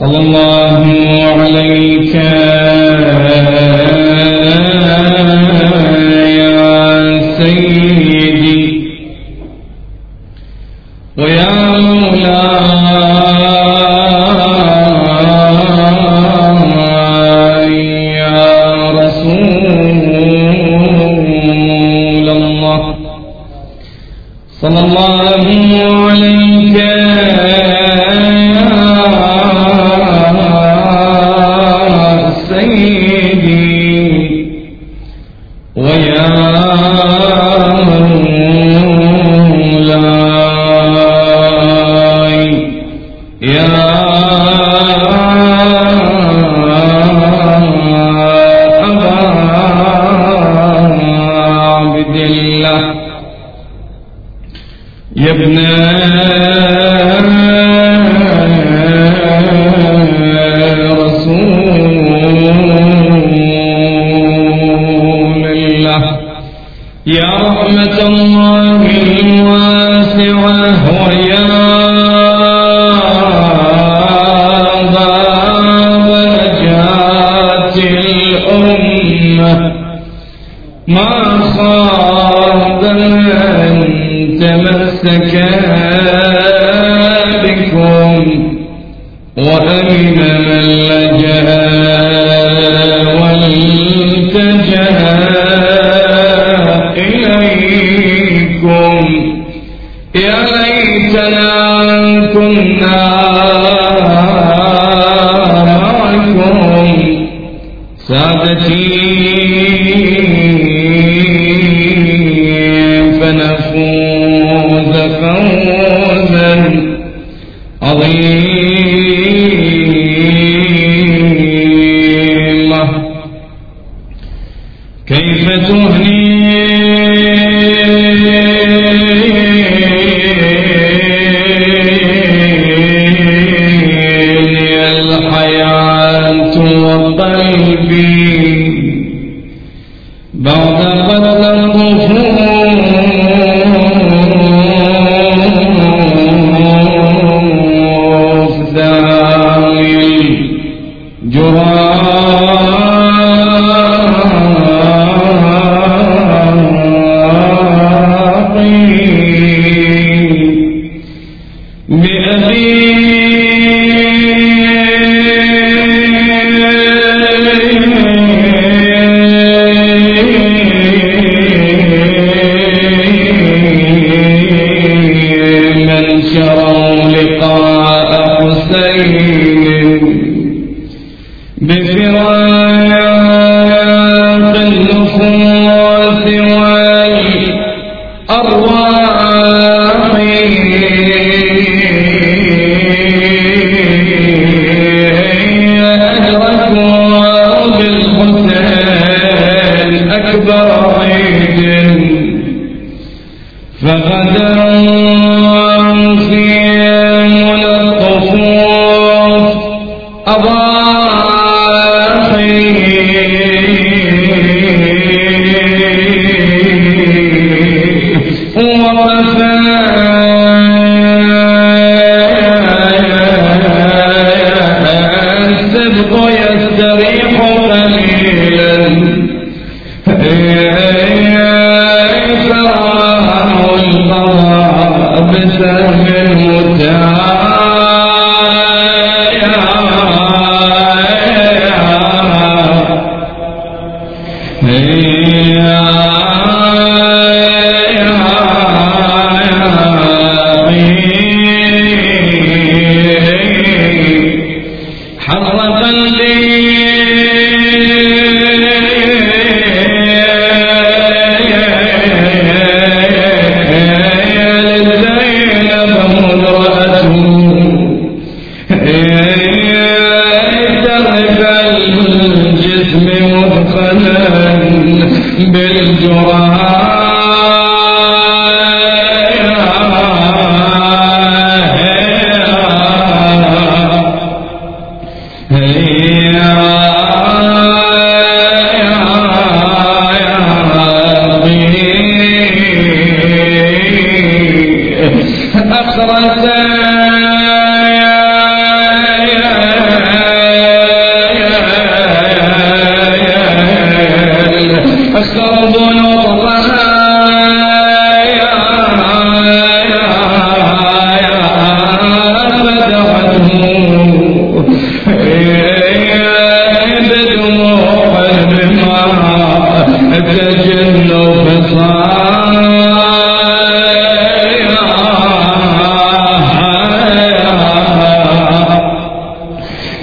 صلى الله عليك يا سيدي ويا مولاي يا رسول الله صلى الله عليك ويا مولاي يا أبا عبد الله يا ابن يا رحمة الله الواسعة ويا باب نجاة الأمة ما خاب من تمسك بكم وأمن من لجأ والتجأ إليكم يا ليتنا كنا معكم سادتي فنفوز فوزا عظيما كيف تهني بعد قتل الخفوف داعي بفراق النفوس والأرواح أدركوا بالحسين أكبر عيد فغدروا في من الطفوف الصدق يستريح قليلا فراه القضاء بسهم المتايا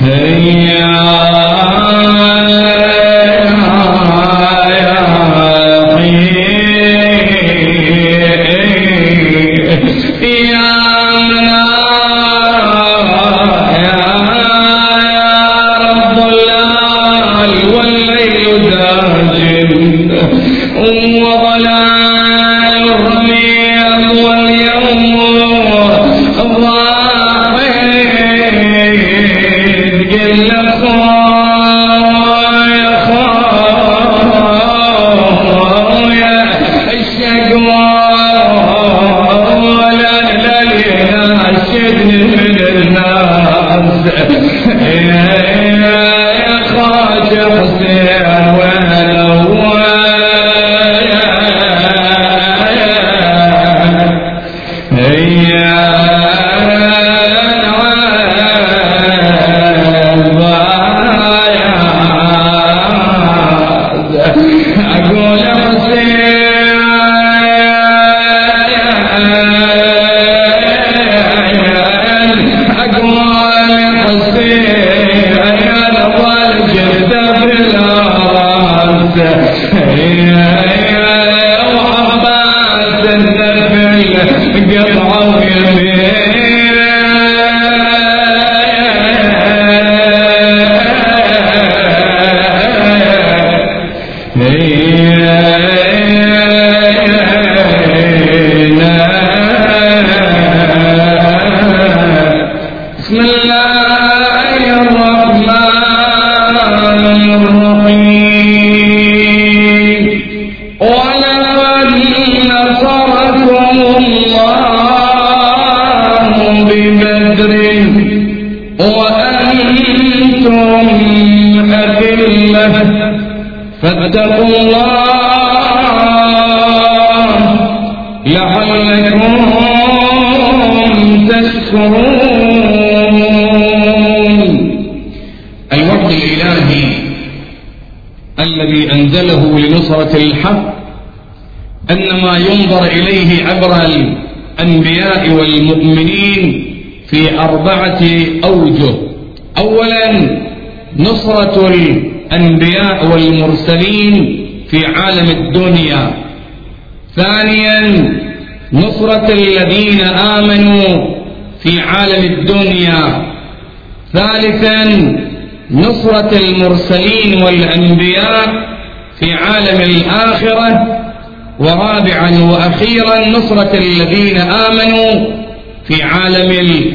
فاتقوا الله لعلكم تشكرون. الوحي الإلهي الذي أنزله لنصرة الحق أنما ينظر إليه عبر الأنبياء والمؤمنين في 4 أوجه. أولا نصرة الأنبياء والمرسلين في عالم الدنيا. ثانيا نصرة الذين آمنوا في عالم الدنيا. ثالثا نصرة المرسلين والأنبياء في عالم الآخرة. ورابعا وأخيرا نصرة الذين آمنوا في عالم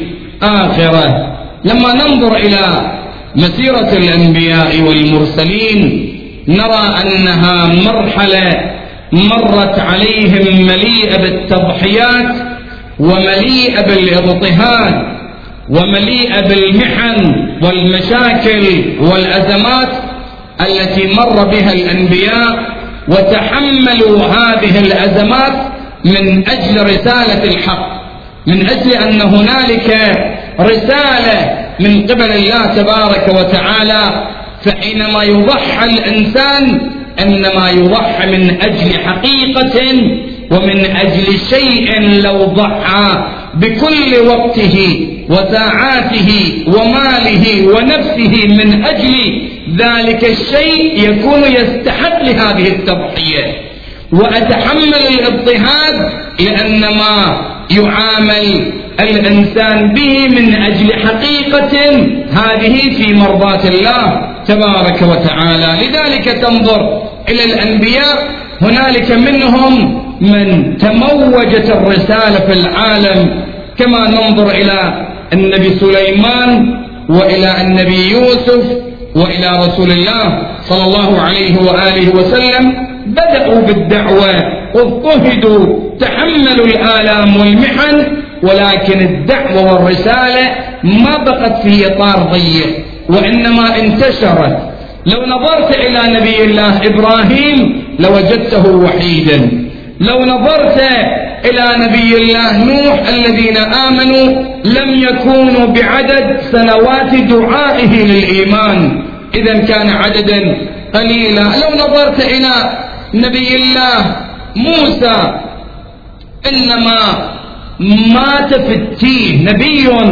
الآخرة. لما ننظر إلى مسيرة الأنبياء والمرسلين نرى أنها مرحلة مرت عليهم مليئة بالتضحيات ومليئة بالاضطهاد ومليئة بالمحن والمشاكل والأزمات التي مر بها الأنبياء، وتحملوا هذه الأزمات من أجل رسالة الحق، من أجل أن هنالك رسالة من قبل الله تبارك وتعالى. فحينما يضحى الإنسان إنما يضحى من أجل حقيقة ومن أجل شيء لو ضحى بكل وقته وساعاته وماله ونفسه من أجل ذلك الشيء يكون يستحق لهذه التضحية. وأتحمل الاضطهاد لأن ما يعامل الإنسان به من أجل حقيقة هذه في مرضاة الله تبارك وتعالى. لذلك تنظر إلى الأنبياء هنالك منهم من تموجت الرسالة في العالم، كما ننظر إلى النبي سليمان وإلى النبي يوسف وإلى رسول الله صلى الله عليه وآله وسلم. بدأوا بالدعوة واضطهدوا، تحملوا الآلام والمحن، ولكن الدعوة والرسالة ما بقت في إطار ضيق وإنما انتشرت. لو نظرت إلى نبي الله إبراهيم لوجدته وحيدا، لو نظرت إلى نبي الله نوح الذين آمنوا لم يكونوا بعدد سنوات دعائه للإيمان، إذا كان عددا قليلا. لو نظرت إلى نبي الله موسى إنما مات في التيه، نبي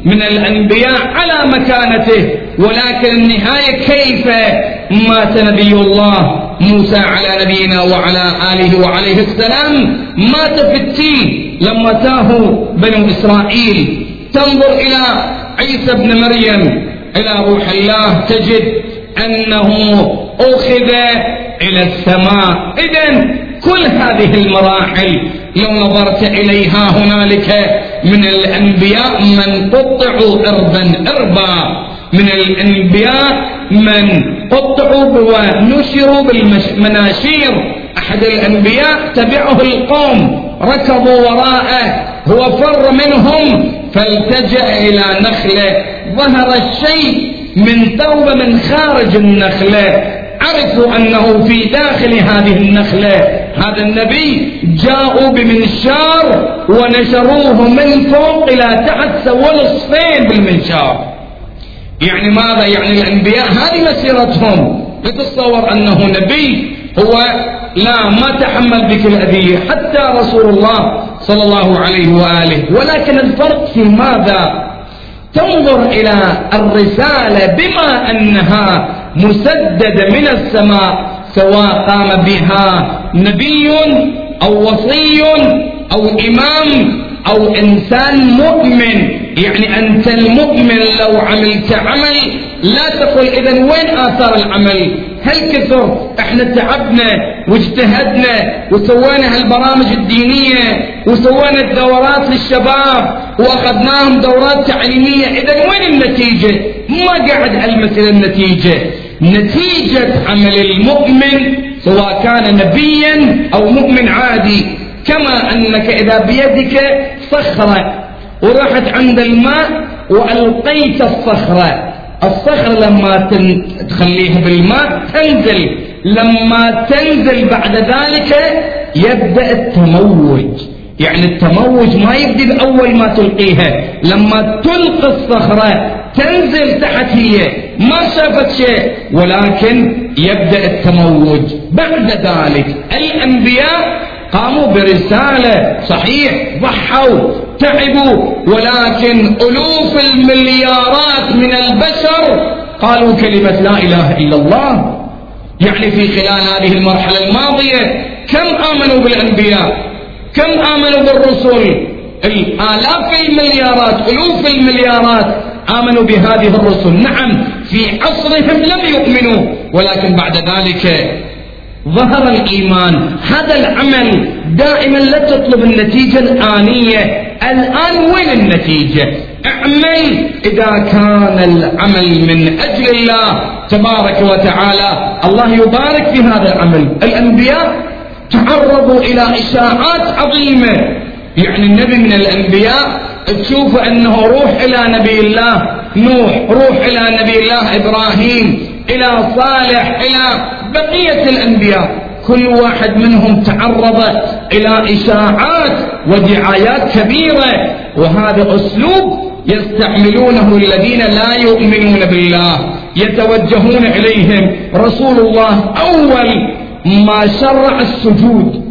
من الأنبياء على مكانته، ولكن النهاية كيف مات نبي الله موسى على نبينا وعلى آله وعليه السلام؟ مات في التين لما تاهوا بنو إسرائيل. تنظر إلى عيسى بن مريم إلى روح الله تجد أنه أخذ إلى السماء. إذن كل هذه المراحل لو نظرت إليها هنالك من الأنبياء من قطعوا إربا، من الأنبياء من قطعوا ونشروا بالمناشير. أحد الأنبياء تبعه القوم ركضوا وراءه، هو فر منهم فالتجأ إلى نخلة، ظهر الشيء من ثوب من خارج النخلة، عرفوا أنه في داخل هذه النخلة هذا النبي. جاءوا بمنشار ونشروه من فوق إلى تحت، سووا نصفين بالمنشار. يعني ماذا؟ يعني الأنبياء هذه مسيرتهم. تتصور أنه نبي هو لا ما تحمل بك الأذية حتى رسول الله صلى الله عليه وآله، ولكن الفرق في ماذا؟ تنظر إلى الرسالة بما أنها مسددة من السماء، سواء قام بها نبي أو وصي أو إمام أو إنسان مؤمن. يعني أنت المؤمن لو عملت عمل لا تقول إذن وين آثار العمل؟ هل كثر؟ احنا تعبنا واجتهدنا وسوينا هالبرامج الدينية وسوينا الدورات للشباب واخذناهم دورات تعليمية، إذن وين النتيجة؟ ما قاعد ألمس النتيجة. نتيجة عمل المؤمن سواء كان نبيا أو مؤمن عادي، كما أنك إذا بيدك صخرة ورحت عند الماء وألقيت الصخرة لما تخليها بالماء تنزل، لما تنزل بعد ذلك يبدأ التموج. يعني التموج ما يبدأ بأول ما تلقيها، لما تلقي الصخرة تنزل تحت، هي ما شافت شيء ولكن يبدأ التموج. بعد ذلك الأنبياء قاموا برسالة، صحيح ضحوا تعبوا، ولكن ألوف المليارات من البشر قالوا كلمة لا إله إلا الله. يعني في خلال هذه المرحلة الماضية كم آمنوا بالأنبياء؟ كم آمنوا بالرسل؟ الآلاف المليارات، ألوف المليارات آمنوا بهذه الرسل. نعم في عصرهم لم يؤمنوا، ولكن بعد ذلك ظهر الإيمان. هذا العمل دائما لا تطلب النتيجة الآنية، الآن وين النتيجة؟ اعمل إذا كان العمل من أجل الله تبارك وتعالى، الله يبارك في هذا العمل. الأنبياء تعرضوا إلى إشاعات عظيمة. يعني النبي من الأنبياء تشوف أنه روح إلى نبي الله نوح، روح إلى نبي الله إبراهيم، إلى صالح، إلى بقية الأنبياء، كل واحد منهم تعرض إلى إشاعات ودعايات كبيرة. وهذا أسلوب يستعملونه الذين لا يؤمنون بالله، يتوجهون إليهم. رسول الله أول ما شرع السجود،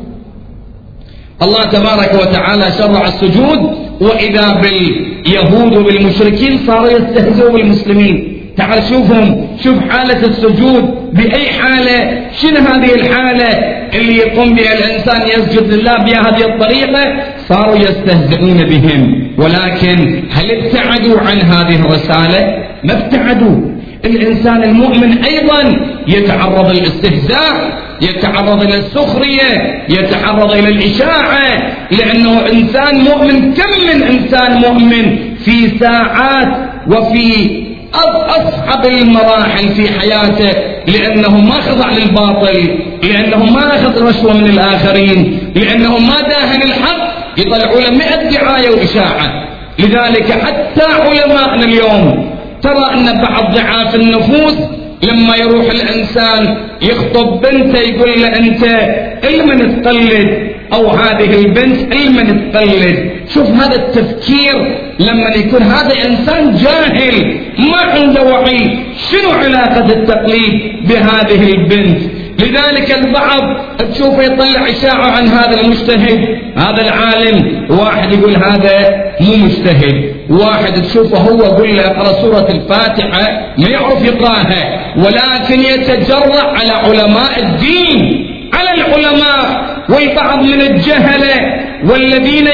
الله تبارك وتعالى شرع السجود، وإذا باليهود وبالمشركين صاروا يستهزئوا بالمسلمين. تعال شوفهم، شوف حالة السجود بأي حالة، شنو هذه الحالة اللي يقوم بها الإنسان يسجد لله بهذه الطريقة؟ صاروا يستهزئون بهم. ولكن هل ابتعدوا عن هذه الرسالة؟ ما ابتعدوا. الإنسان المؤمن أيضا يتعرض للاستهزاء، يتعرض إلى السخرية، يتعرض إلى الإشاعة، لأنه إنسان مؤمن. كم من إنسان مؤمن في ساعات وفي أصعب المراحل في حياته لأنه ما خضع للباطل، لأنه ما أخذ رشوة من الآخرين، لأنه ما داهن الحق، يطلعوا له 100 دعاية وإشاعة. لذلك حتى علماءنا اليوم ترى أن بعض ضعاف النفوس لما يروح الإنسان يخطب بنته يقول له أنت المن تقلد، أو هذه البنت المن تقلد. شوف هذا التفكير لما يكون هذا إنسان جاهل ما عنده وعي، شنو علاقة التقليد بهذه البنت؟ لذلك البعض تشوفه يطلع إشاعة عن هذا المجتهد، هذا العالم، واحد يقول هذا مو مجتهد، واحد تشوفه هو قل له اقرأ سورة الفاتحة ما يعرف يقراها، ولكن يتجرأ على علماء الدين، على العلماء والبعض من الجهلة والذين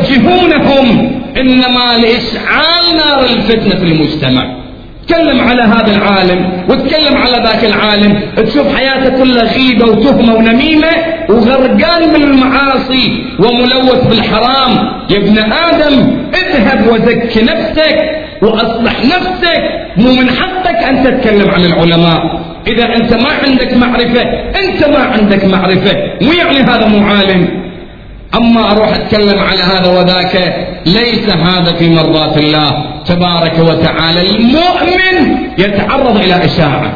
يوجهونهم إنما لإشعال نار الفتنة في المجتمع. تكلم على هذا العالم وتكلم على ذاك العالم، تشوف حياته كلها غيبة وتهمة ونميمة وغرقان من المعاصي وملوث بالحرام. يا ابن آدم اذهب وزك نفسك وأصلح نفسك، مو من حقك أن تتكلم عن العلماء. إذا أنت ما عندك معرفة أنت ما عندك معرفة، مو يعني هذا مو عالم. أما أروح أتكلم على هذا وذاك، ليس هذا في مرضاة الله تبارك وتعالى. المؤمن يتعرض إلى إشاعة،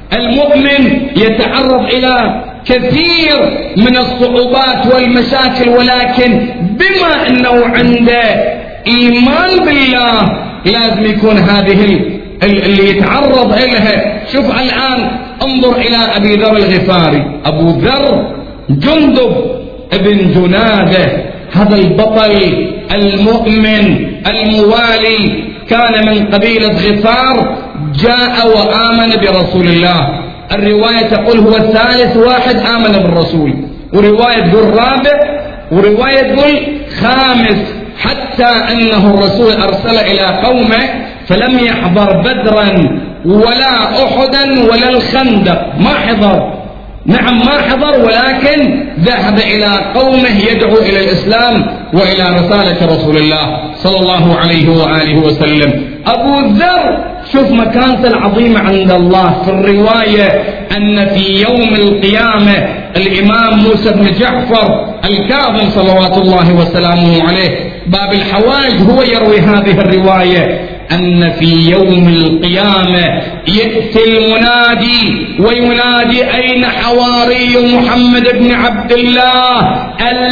المؤمن يتعرض إلى كثير من الصعوبات والمشاكل، ولكن بما أنه عنده إيمان بالله لازم يكون هذه اللي يتعرض إليها. شوف الآن انظر إلى أبي ذر الغفاري، أبو ذر جندب ابن جنادة، هذا البطل المؤمن الموالي كان من قبيلة غفار، جاء وآمن برسول الله. الرواية تقول هو الثالث واحد آمن بالرسول، ورواية تقول رابع، ورواية تقول خامس، حتى أنه الرسول أرسل إلى قومه فلم يحضر بدرا ولا أحدا ولا الخندق، ما حضر. نعم ما حضر، ولكن ذهب إلى قومه يدعو إلى الإسلام وإلى رسالة رسول الله صلى الله عليه وآله وسلم. أبو ذر شوف مكانته العظيمة عند الله. في الرواية أن في يوم القيامة الإمام موسى بن جعفر الكاظم صلوات الله وسلامه عليه باب الحوائج هو يروي هذه الرواية، أن في يوم القيامة يأتي المنادي وينادي أين حواري محمد بن عبد الله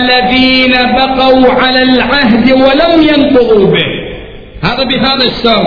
الذين بقوا على العهد ولم ينقضوا به. هذا بهذا الشرط،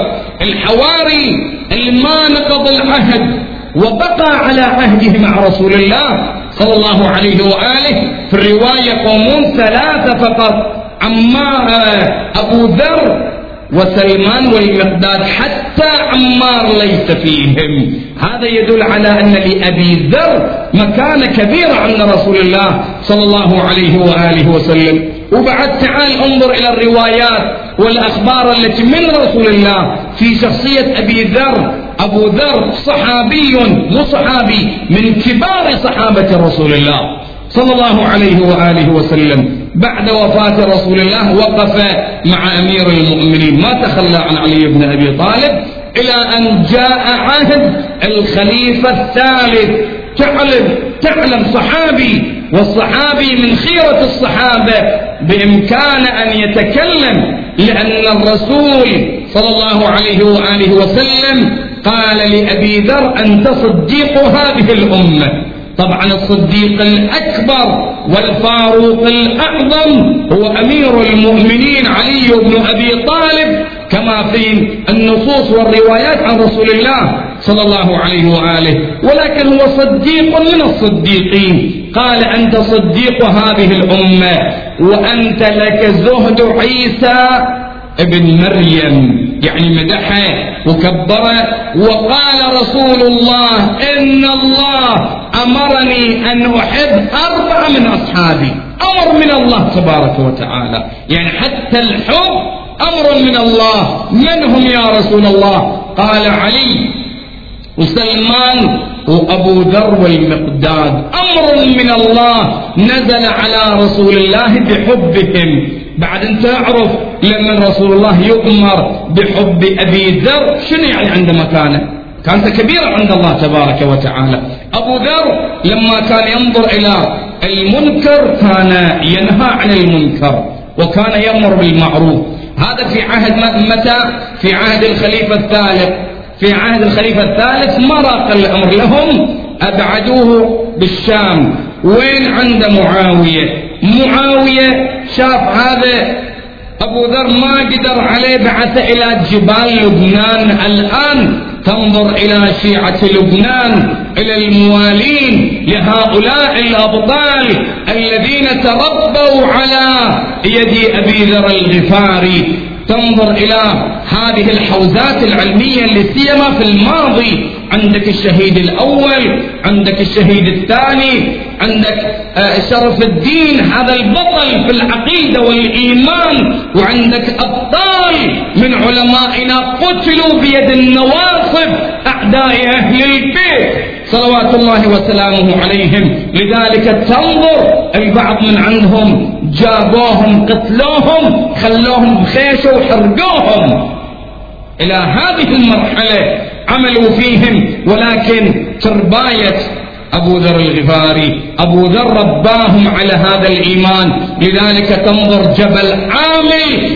الحواري ما نقض العهد وبقى على عهده مع رسول الله صلى الله عليه وآله. في الرواية قومون ثلاثة فقط، عمار أبو ذر وسلمان والمقداد، حتى عمار ليس فيهم. هذا يدل على أن لأبي ذر مكانة كبيرة عند رسول الله صلى الله عليه وآله وسلم. وبعد تعال انظر إلى الروايات والأخبار التي من رسول الله في شخصية أبي ذر. أبو ذر صحابي، مو صحابي، من كبار صحابة رسول الله صلى الله عليه وآله وسلم. بعد وفاة رسول الله وقف مع أمير المؤمنين، ما تخلى عن علي بن أبي طالب إلى أن جاء عهد الخليفة الثالث. تعلم صحابي، والصحابي من خيرة الصحابة بإمكان أن يتكلم، لأن الرسول صلى الله عليه وآله وسلم قال لأبي ذر أنت صديق هذه الأمة. طبعا الصديق الأكبر والفاروق الأعظم هو أمير المؤمنين علي بن أبي طالب، كما في النصوص والروايات عن رسول الله صلى الله عليه وآله، ولكن هو صديق من الصديقين. قال أنت صديق هذه الأمة وأنت لك زهد عيسى ابن مريم، يعني مدحه وكبره. وقال رسول الله إن الله أمرني أن أحب 4 من أصحابي، أمر من الله تبارك وتعالى، يعني حتى الحب أمر من الله. من هم يا رسول الله؟ قال علي وسلمان وأبو ذر والمقداد، أمر من الله نزل على رسول الله بحبهم. بعد أن تعرف لما رسول الله يؤمر بحب أبي ذر شنو يعني عنده مكانه؟ كانت كبيرة عند الله تبارك وتعالى. أبو ذر لما كان ينظر إلى المنكر كان ينهى عن المنكر وكان يأمر بالمعروف. هذا في عهد متى؟ في عهد الخليفة الثالث. في عهد الخليفة الثالث ما راق الأمر لهم، أبعدوه بالشام. وين عند معاوية؟ معاوية شاف هذا أبو ذر ما قدر عليه، بعث إلى جبال لبنان. الآن تنظر إلى شيعة لبنان، إلى الموالين لهؤلاء الأبطال الذين تربوا على يد أبي ذر الغفاري. تنظر إلى هذه الحوزات العلمية اللي سيما في الماضي، عندك الشهيد الأول، عندك الشهيد الثاني، عندك شرف الدين هذا البطل في العقيدة والإيمان، وعندك أبطال من علمائنا قتلوا بيد النواصب أعداء أهل البيت صلوات الله وسلامه عليهم. لذلك تنظر البعض من عندهم جابوهم قتلوهم خلوهم بخيشة وحرقوهم، إلى هذه المرحلة عملوا فيهم. ولكن ترباية أبو ذر الغفاري، أبو ذر رباهم على هذا الإيمان. لذلك تنظر جبل عامل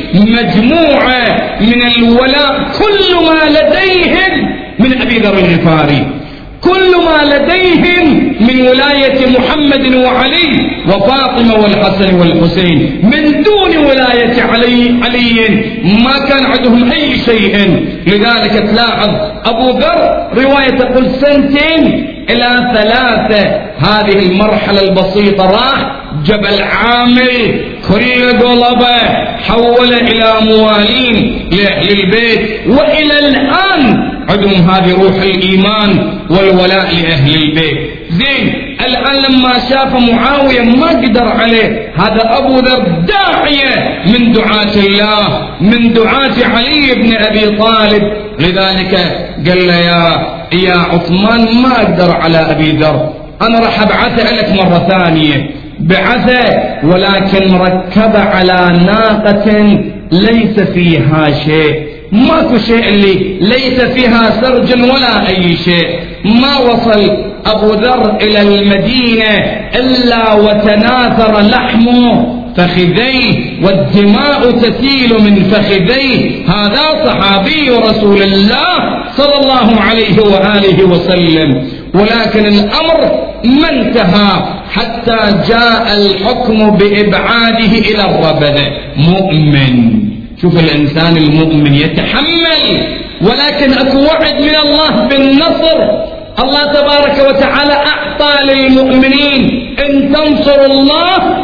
مجموعة من الولاء، كل ما لديهم من أبي ذر الغفاري، كل ما لديهم من ولاية محمد وعلي وفاطمة والحسن والحسين، من دون ولاية علي ما كان عندهم أي شيء. لذلك تلاحظ أبو ذر رواية تقول 2 إلى 3 هذه المرحلة البسيطة راح جبل عامل كل قلبه حول إلى موالين لأهل البيت، وإلى الآن عندهم هذه روح الإيمان والولاء لأهل البيت. زين الآن لما شاف معاوية ما قدر عليه، هذا أبو ذر داعية من دعاة الله، من دعاة علي بن أبي طالب. لذلك قال له يا عثمان ما أقدر على أبي ذر، أنا راح أبعثه لك مرة ثانية. بعثه ولكن مركبة على ناقة ليس فيها شيء، ماكو شيء اللي ليس فيها سرج ولا أي شيء. ما وصل أبو ذر إلى المدينة إلا وتناثر لحمه فخذيه والدماء تسيل من فخذيه. هذا صحابي رسول الله صلى الله عليه وآله وسلم. ولكن الأمر ما انتهى حتى جاء الحكم بإبعاده إلى الربذة. مؤمن، شوف الإنسان المؤمن يتحمل، ولكن أكو وعد من الله بالنصر. الله تبارك وتعالى أعطى للمؤمنين إن تنصروا الله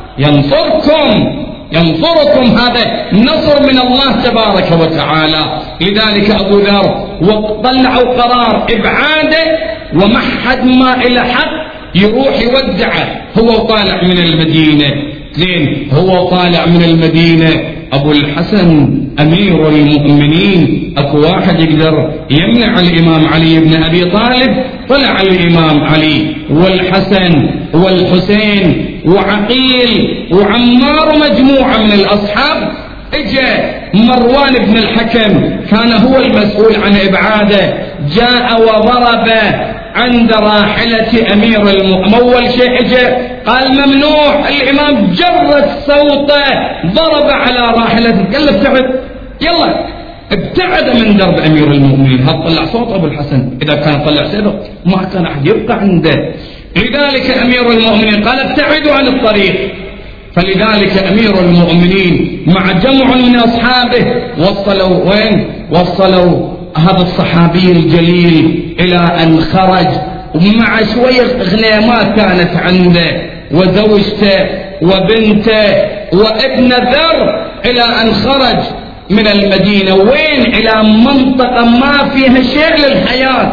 ينصركم، هذا نصر من الله تبارك وتعالى. لذلك أبو ذر وطلعوا قرار إبعاده، وما حد ما إلى حق يروح يودعه، هو طالع من المدينة. زين هو طالع من المدينة، أبو الحسن أمير المؤمنين أكو واحد يقدر يمنع الإمام علي بن أبي طالب؟ طلع الإمام علي والحسن والحسين وعقيل وعمار ومجموعة من الأصحاب. اجى مروان بن الحكم كان هو المسؤول عن إبعاده، جاء وضرب عند راحلة أمير المؤمنين. أول شيء اجى قال ممنوع، الإمام جرت صوته ضرب على راحلته، قال له ابتعد، يلا ابتعد من درب أمير المؤمنين. هذا طلع صوت أبو الحسن، إذا كان طلع سيده ما كان أحد يبقى عنده. لذلك أمير المؤمنين قال ابتعدوا عن الطريق. فلذلك أمير المؤمنين مع جمع من أصحابه وصلوا وين؟ وصلوا هذا الصحابي الجليل إلى أن خرج، ومع شوية غنيمات كانت عنده وزوجته وبنته وابن ذر، إلى أن خرج من المدينة. وين؟ إلى منطقة ما فيها شيء للحياة.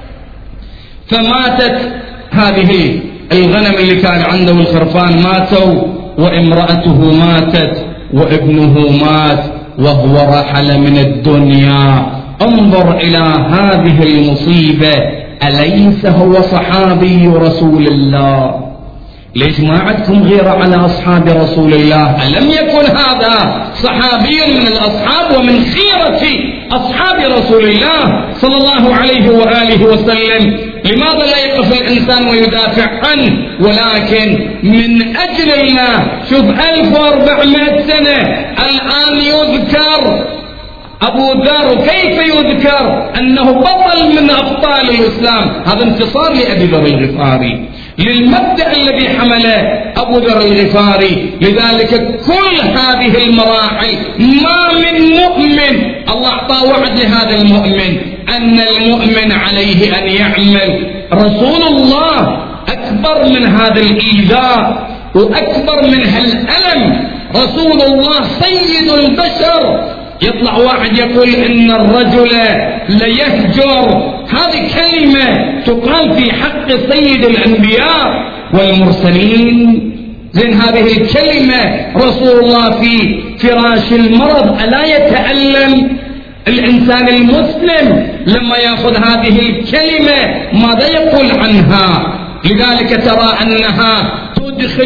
فماتت هذه الغنم اللي كان عنده والخرفان ماتوا، وامرأته ماتت، وابنه مات، وهو رحل من الدنيا. انظر إلى هذه المصيبة، أليس هو صحابي رسول الله؟ ليش ما عندكم غيرة على أصحاب رسول الله؟ ألم يكن هذا صحابي من الأصحاب ومن خيرة أصحاب رسول الله صلى الله عليه وآله وسلم؟ لماذا لا يقف الإنسان ويدافع عنه؟ ولكن من أجل الله. شوف 1400 سنة الآن يذكر أبو ذر. كيف يذكر؟ أنه بطل من أبطال الإسلام. هذا انتصار لأبي ذر الغفاري، للمبدأ الذي حمله أبو ذر الغفاري. لذلك كل هذه المراحل ما من مؤمن الله أعطى وعد لهذا المؤمن أن المؤمن عليه أن يعمل. رسول الله أكبر من هذا الإيذاء وأكبر من هالألم. رسول الله سيد البشر يطلع واحد يقول إن الرجل ليهجر، هذه كلمة تقال في حق سيد الأنبياء والمرسلين. زين هذه الكلمة رسول الله في فراش المرض ألا يتألم الإنسان المسلم لما يأخذ هذه الكلمة؟ ماذا يقول عنها؟ لذلك ترى أنها تدخل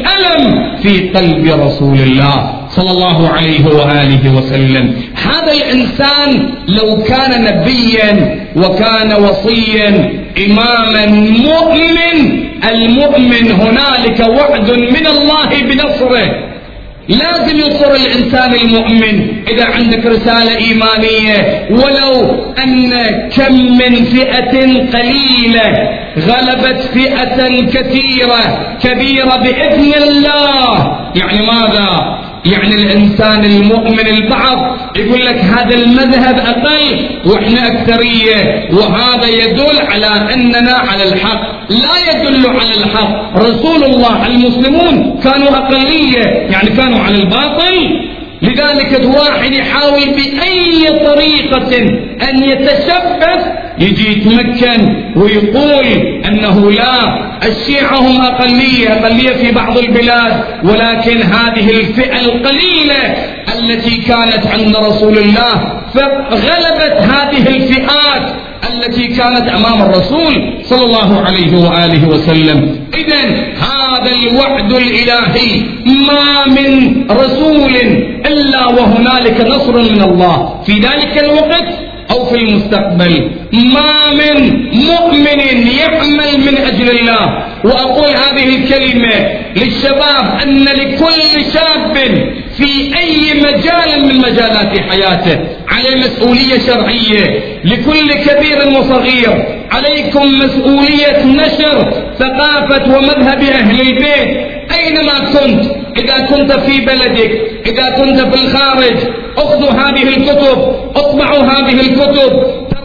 الألم في قلب رسول الله صلى الله عليه وآله وسلم. هذا الإنسان لو كان نبيا وكان وصيا إماما مؤمن، المؤمن هنالك وعد من الله بنصره. لازم ينصر الإنسان المؤمن. إذا عندك رسالة إيمانية ولو أن كم من فئة قليلة غلبت فئة كثيرة كبيرة بإذن الله، يعني ماذا؟ يعني الإنسان المؤمن البعض يقول لك هذا المذهب أقل وإحنا أكثرية، وهذا يدل على أننا على الحق. لا يدل على الحق. رسول الله المسلمون كانوا أقلية، يعني كانوا على الباطل. لذلك واحد يحاول بأي طريقة أن يتشبث يجي يتمكن ويقول أنه لا، الشيعة هم أقلية في بعض البلاد، ولكن هذه الفئة القليلة التي كانت عند رسول الله فغلبت هذه الفئات التي كانت أمام الرسول صلى الله عليه وآله وسلم. إذن هذا الوعد الإلهي، ما من رسول إلا وهنالك نصر من الله في ذلك الوقت أو في المستقبل. ما من مؤمن يعمل من أجل الله. وأقول هذه الكلمة للشباب أن لكل شاب في أي مجال من مجالات حياته عليه مسؤولية شرعية. لكل كبير وصغير عليكم مسؤولية نشر ثقافة ومذهب أهل البيت أينما كنت. إذا كنت في بلدك، إذا كنت في الخارج، اخذوا هذه الكتب، اطبعوا هذه الكتب،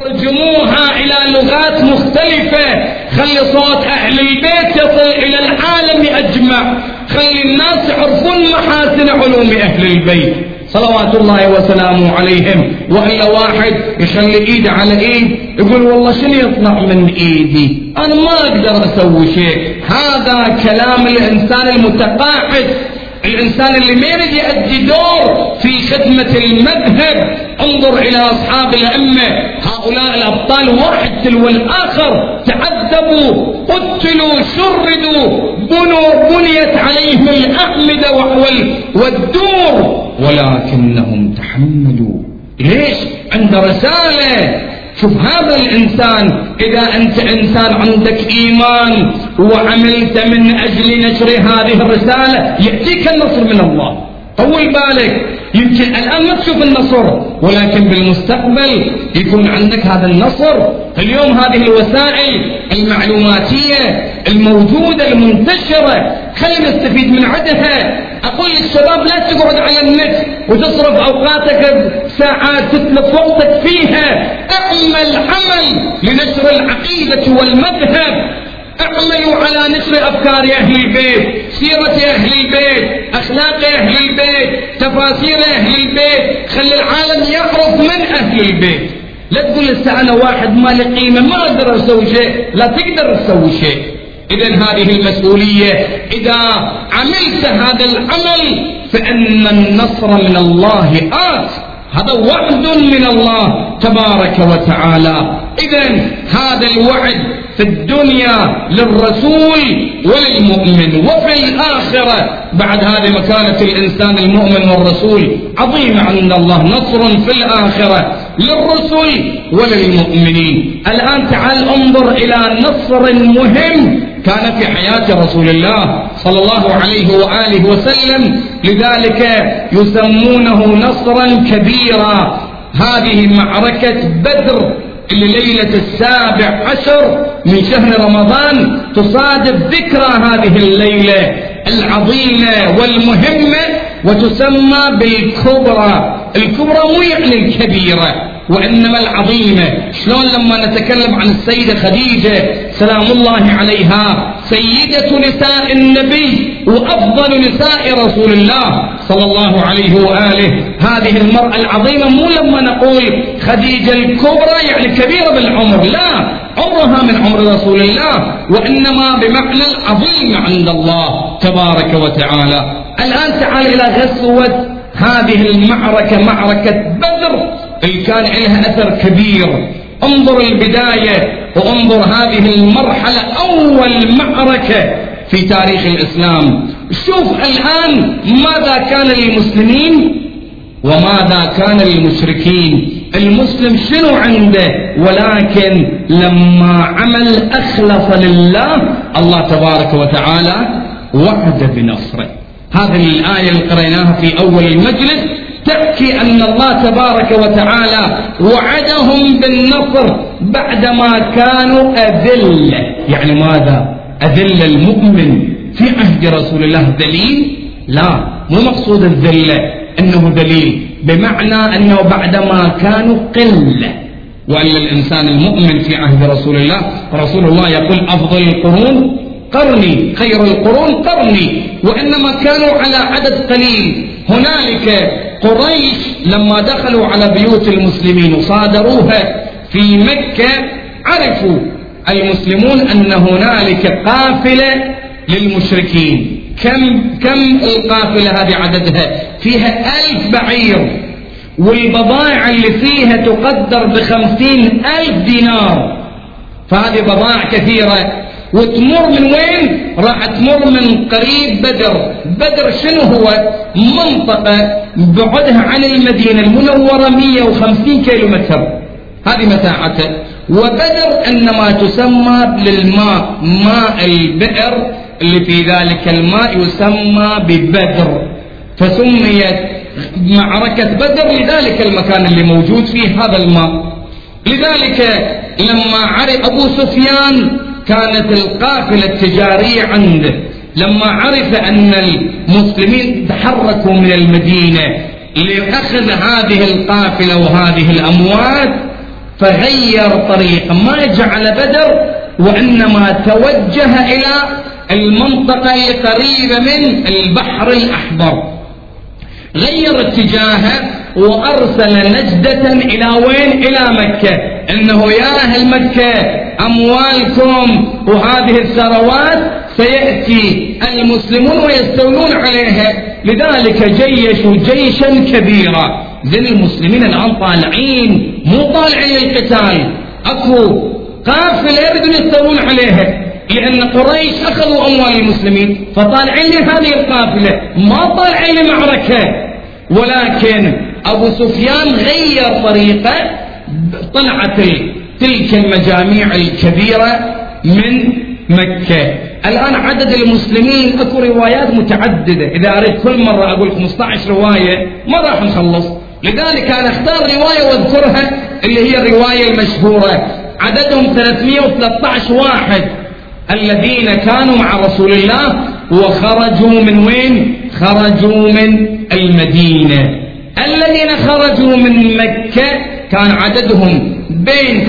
ترجموها إلى لغات مختلفة. خلي صوت أهل البيت يصل إلى العالم أجمع. خلي الناس يعرفون محاسن علوم أهل البيت صلوات الله وسلامه عليهم. وإلا واحد يخلي إيده على إيد يقول والله شنو يطلع من إيدي، أنا ما أقدر أسوي شيء. هذا كلام الإنسان المتقاعد، الإنسان اللي ما يريد يؤدي دور في خدمة المذهب. انظر إلى أصحاب الأئمة، هؤلاء الأبطال واحد تلو الآخر، تعذبوا، قتلوا، شردوا، بنيت عليهم الأعمدة والدور، ولكنهم تحملوا. ليش؟ عند رسالة. شوف هذا الإنسان، إذا أنت إنسان عندك إيمان وعملت من أجل نشر هذه الرسالة يأتيك النصر من الله. طول بالك، يمكن الآن ما تشوف النصر، ولكن بالمستقبل يكون عندك هذا النصر. اليوم هذه الوسائل المعلوماتية الموجودة المنتشرة خلينا نستفيد من عدها. أقول للشباب لا تقعد على النت وتصرف أوقاتك ساعات تتلف وقتك فيها. اعمل عمل لنشر العقيدة والمذهب. اعملوا على نشر أفكار أهل البيت، سيرة أهل البيت، أخلاق أهل البيت، تفاسير أهل البيت. خلي العالم يعرف من أهل البيت. لا تقول لسه أنا واحد ما له قيمة ما أقدر أسوي شيء. لا تقدر تسوي شيء. إذن هذه المسؤولية، إذا عملت هذا العمل فإن النصر من الله آت. هذا وعد من الله تبارك وتعالى. إذن هذا الوعد في الدنيا للرسول وللمؤمن، وفي الآخرة بعد هذه مكانة الإنسان المؤمن والرسول عظيمة عند الله. نصر في الآخرة للرسل وللمؤمنين. الآن تعال انظر إلى نصر مهم كان في حياة رسول الله صلى الله عليه وآله وسلم، لذلك يسمونه نصرا كبيرا. هذه معركة بدر اللي ليلة 17 من شهر رمضان تصادف ذكرى هذه الليلة العظيمة والمهمة، وتسمى بالكبرى. الكبرى مو يعني الكبيرة وإنما العظيمة. شلون لما نتكلم عن السيدة خديجة سلام الله عليها، سيدة نساء النبي وأفضل نساء رسول الله صلى الله عليه وآله هذه المرأة العظيمة. مو لما نقول خديجة الكبرى يعني كبيرة بالعمر، لا، عمرها من عمر رسول الله، وإنما بمعنى العظيم عند الله تبارك وتعالى. الآن تعال إلى غزوة هذه المعركة، معركة بدر اللي كان لها أثر كبير. انظر البداية وانظر هذه المرحلة، أول معركة في تاريخ الإسلام. شوف الآن ماذا كان للمسلمين وماذا كان للمشركين. المسلم شنو عنده، ولكن لما عمل أخلص لله الله تبارك وتعالى وعد بنصره. هذه الآية اللي قريناها في أول المجلس تحكي أن الله تبارك وتعالى وعدهم بالنصر بعدما كانوا أذلة. يعني ماذا؟ أذلة المؤمن في عهد رسول الله دليل؟ لا، مو مقصود الذلة أنه دليل، بمعنى أنه بعدما كانوا قلة. وأن الإنسان المؤمن في عهد رسول الله، رسول الله يقول أفضل القرون قرني، خير القرون قرني، وإنما كانوا على عدد قليل. هنالك قريش لما دخلوا على بيوت المسلمين وصادروها في مكة، عرفوا المسلمون أن هنالك قافلة للمشركين. كم القافلة هذه عددها؟ فيها 1000 بعير، والبضائع اللي فيها تقدر ب50,000 دينار. فهذه بضائع كثيرة، وتمر من وين؟ راح تمر من قريب بدر. بدر شنو هو؟ منطقة بعدها عن المدينة المنورة 150 كيلومتر، هذه مساحته. وبدر إنما تسمى للماء، ماء البئر اللي في ذلك الماء يسمى ببدر، فسميت معركة بدر لذلك المكان اللي موجود فيه هذا الماء. لذلك لما عرف أبو سفيان كانت القافلة التجارية عنده، لما عرف أن المسلمين تحركوا من المدينة لأخذ هذه القافلة وهذه الأموال، فغير طريقه، ما جعل بدر وإنما توجه إلى المنطقة القريبة من البحر الأحمر. غير اتجاهه وأرسل نجدة إلى وين؟ إلى مكة، إنه يا أهل مكة أموالكم وهذه الثروات سيأتي المسلمون ويستولون عليها. لذلك جيشوا جيشا كبيرا. زين المسلمين الآن طالعين، مو طالعين للقتال، أكو قافلة يريدون يستولون عليها، لأن قريش أخذوا أموال المسلمين، فطالعين لهذه القافلة، ما طالعين لمعركة. ولكن أبو سفيان غير طريقة، طلعت تلك المجاميع الكبيرة من مكة. الآن عدد المسلمين أكو روايات متعددة، إذا أريد كل مرة أقول 15 رواية ما راح نخلص، لذلك أنا أختار رواية واذكرها اللي هي الرواية المشهورة. عددهم 313 واحد الذين كانوا مع رسول الله وخرجوا من وين؟ خرجوا من المدينة. الذين خرجوا من مكة كان عددهم بين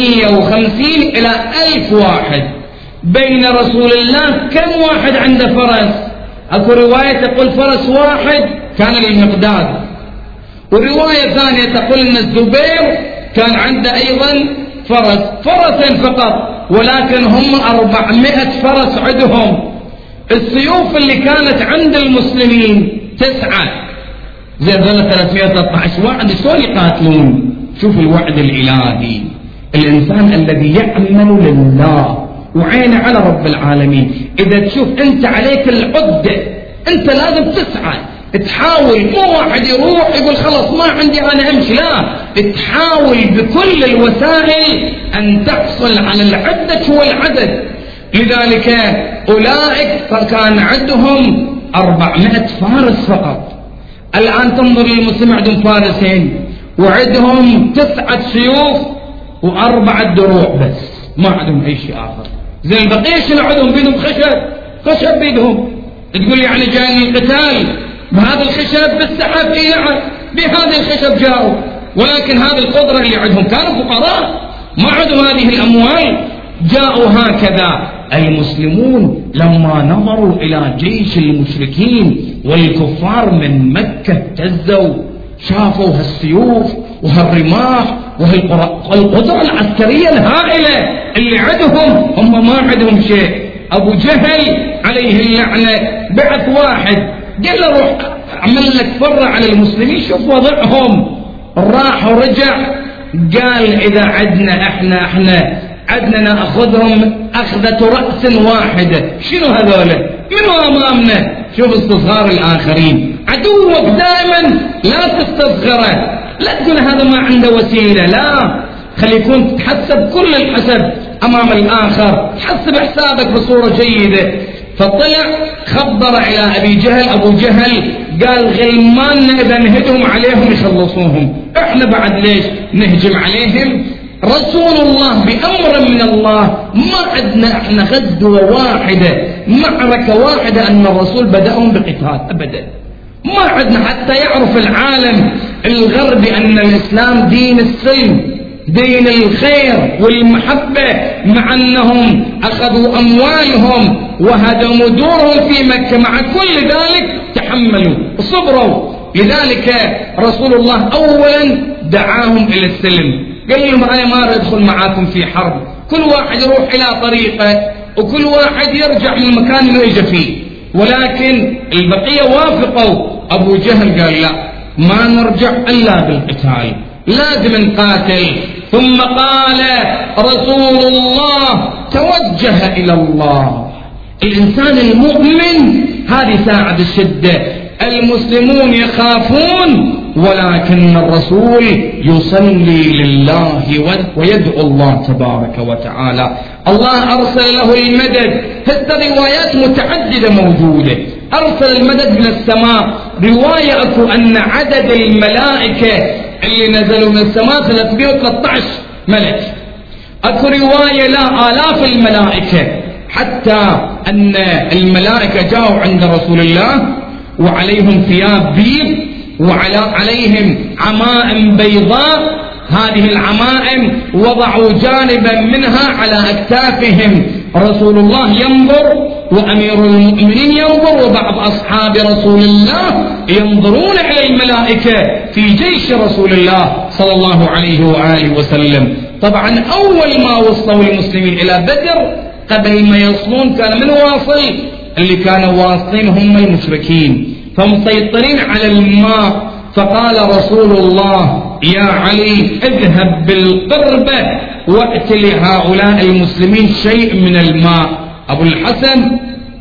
950 إلى 1000 واحد. بين رسول الله كم واحد عنده فرس؟ أكو رواية تقول فرس واحد كان للمقداد، ورواية ثانية تقول أن الزبير كان عنده أيضا فرسين فقط، ولكن هم 400 فرس عندهم. السيوف اللي كانت عند المسلمين 9، زي ذل 313 واحد، شلون يقاتلون؟ شوف الوعد الإلهي. الإنسان الذي يعمل لله وعينه على رب العالمين، إذا تشوف أنت عليك العدة أنت لازم تسعى، تحاول، مو واحد يروح يقول خلاص ما عندي أنا أمشي، لا، تحاول بكل الوسائل أن تحصل على العدة والعدد. لذلك أولئك فكان عندهم 400 فارس فقط. الآن تنظر للمسلم عندهم فارسين وعندهم 9 سيوف و4 دروع بس، ما عندهم أي شيء آخر. زي البقية شنو عندهم؟ بيدهم خشب بيدهم. تقول لي يعني جايين القتال بهذا الخشب بالسحاب؟ اي نعم، بهذا الخشب جاءوا، ولكن هذه القدرة اللي عندهم، كانوا فقراء ما عندهم هذه الأموال، جاءوا هكذا. المسلمون لما نظروا إلى جيش المشركين والكفار من مكة اهتزوا، شافوا هالسيوف وهالرماح وهالقدرة العسكرية الهائلة اللي عندهم. هم ما عندهم شيء. أبو جهل عليه اللعنة بعث واحد قال له روح اعمل لك فرة على المسلمين شوف وضعهم. راح ورجع قال إذا عدنا احنا عدنا نأخذهم أخذة رأس واحدة. شنو هذول؟ منو أمامنا؟ شوف استصغار الآخرين. عدوك دائما لا تستصغره، لا تقول هذا ما عنده وسيلة، لا، خلي يكون تحسب كل الحسب أمام الآخر، تحسب حسابك بصورة جيدة. فطلع خبر إلى أبي جهل. أبو جهل قال غلماننا إذا نهجم عليهم يخلصوهم، إحنا بعد ليش نهجم عليهم؟ رسول الله بأمر من الله ما عندنا إحنا غزوة واحدة معركة واحدة أن الرسول بدأهم بقتال أبدا، ما عندنا. حتى يعرف العالم الغربي أن الإسلام دين السلم، دين الخير والمحبة، مع أنهم أخذوا أموالهم وهدموا دورهم في مكة، مع كل ذلك تحملوا وصبروا. لذلك رسول الله أولا دعاهم إلى السلم، قال لهم أنا ما أدخل معاكم في حرب، كل واحد يروح إلى طريقه وكل واحد يرجع من المكان اللي يجي فيه. ولكن البقية وافقوا. أبو جهل قال لا، ما نرجع إلا بالقتال، لازم نقاتل. ثم قال رسول الله توجه إلى الله. الإنسان المؤمن هذه ساعة الشدة، المسلمون يخافون ولكن الرسول يصلي لله ويدعو الله تبارك وتعالى. الله أرسل له المدد. هذه روايات متعددة موجودة. أرسل المدد من السماء. رواية أكو أن عدد الملائكة اللي نزلوا من السماء 313 ملك. أكو رواية لا آلاف الملائكة، حتى أن الملائكة جاءوا عند رسول الله وعليهم ثياب بيض وعليهم عمائم بيضاء. هذه العمائم وضعوا جانبا منها على أكتافهم. رسول الله ينظر وأمير المؤمنين ينظر وبعض أصحاب رسول الله ينظرون إلى الملائكة في جيش رسول الله صلى الله عليه وآله وسلم. طبعا أول ما وصلوا المسلمين إلى بدر قبل ما يصلون كان من واصل؟ اللي كانوا واصلين هم المشركين، فمسيطرين على الماء. فقال رسول الله يا علي اذهب بالقربة وأت لهؤلاء المسلمين شيء من الماء. أبو الحسن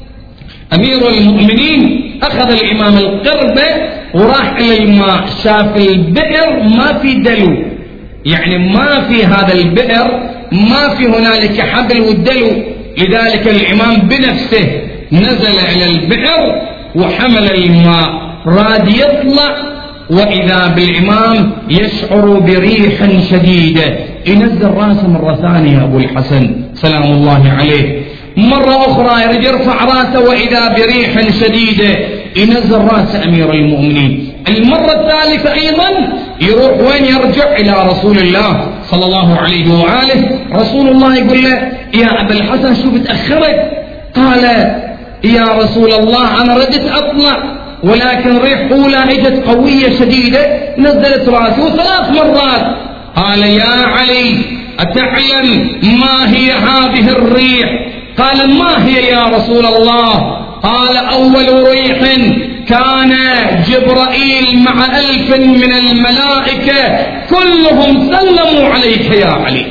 أمير المؤمنين أخذ الإمام القربة وراح إلى الماء، شاف البئر ما في دلو، يعني ما في هذا البئر، ما في هنالك حبل والدلو. لذلك الإمام بنفسه نزل إلى البئر وحمل الماء، راد يطلع وإذا بالإمام يشعر بريح شديدة. ينزل راسه مرة ثانية أبو الحسن سلام الله عليه، مرة أخرى يرجع يرفع راسه وإذا بريح شديدة. ينزل راس أمير المؤمنين. المرة الثالثة أيضا يروح وين؟ يرجع إلى رسول الله صلى الله عليه وآله. رسول الله يقول له يا أبا الحسن شو بتأخرت؟ قال يا رسول الله أنا ردت أطلع ولكن ريح أولى اجت قوية شديدة نزلت راسي وثلاث مرات. قال يا علي أتعلم ما هي هذه الريح؟ قال ما هي يا رسول الله؟ قال أول ريح كان جبرائيل مع 1000 من الملائكة كلهم سلموا عليك يا علي.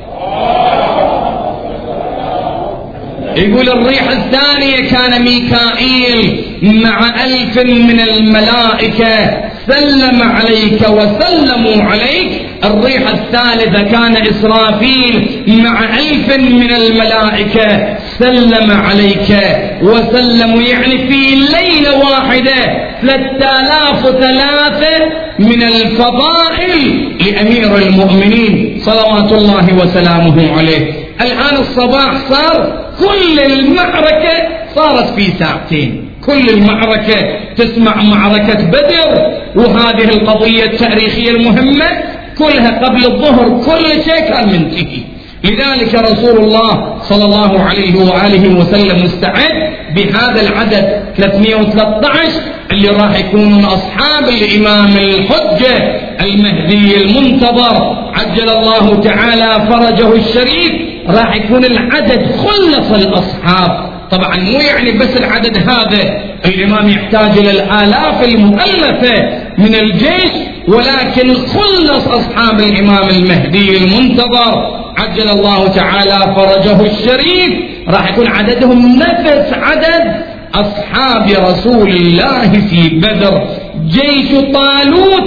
يقول الريح الثانية كان ميكائيل مع 1000 من الملائكة سلم عليك وسلموا عليك. الريح الثالثة كان إسرافيل مع 1000 من الملائكة سلم عليك وسلموا، يعني في ليلة واحدة 3003 من الفضائل لأمير المؤمنين صلوات الله وسلامه عليه. الآن الصباح صار كل المعركة صارت في ساعتين، كل المعركة تسمع معركة بدر، وهذه القضية التاريخية المهمة كلها قبل الظهر كل شيء كان منتهي. لذلك رسول الله صلى الله عليه وآله وسلم مستعد بهذا العدد 313 اللي راح يكونون أصحاب الإمام الحجة المهدي المنتظر عجل الله تعالى فرجه الشريف. راح يكون العدد خلص الأصحاب. طبعا مو يعني بس العدد هذا، الإمام يحتاج إلى الآلاف المؤلفة من الجيش، ولكن خلص أصحاب الإمام المهدي المنتظر عجل الله تعالى فرجه الشريف راح يكون عددهم نفس عدد أصحاب رسول الله في بدر. جيش طالوت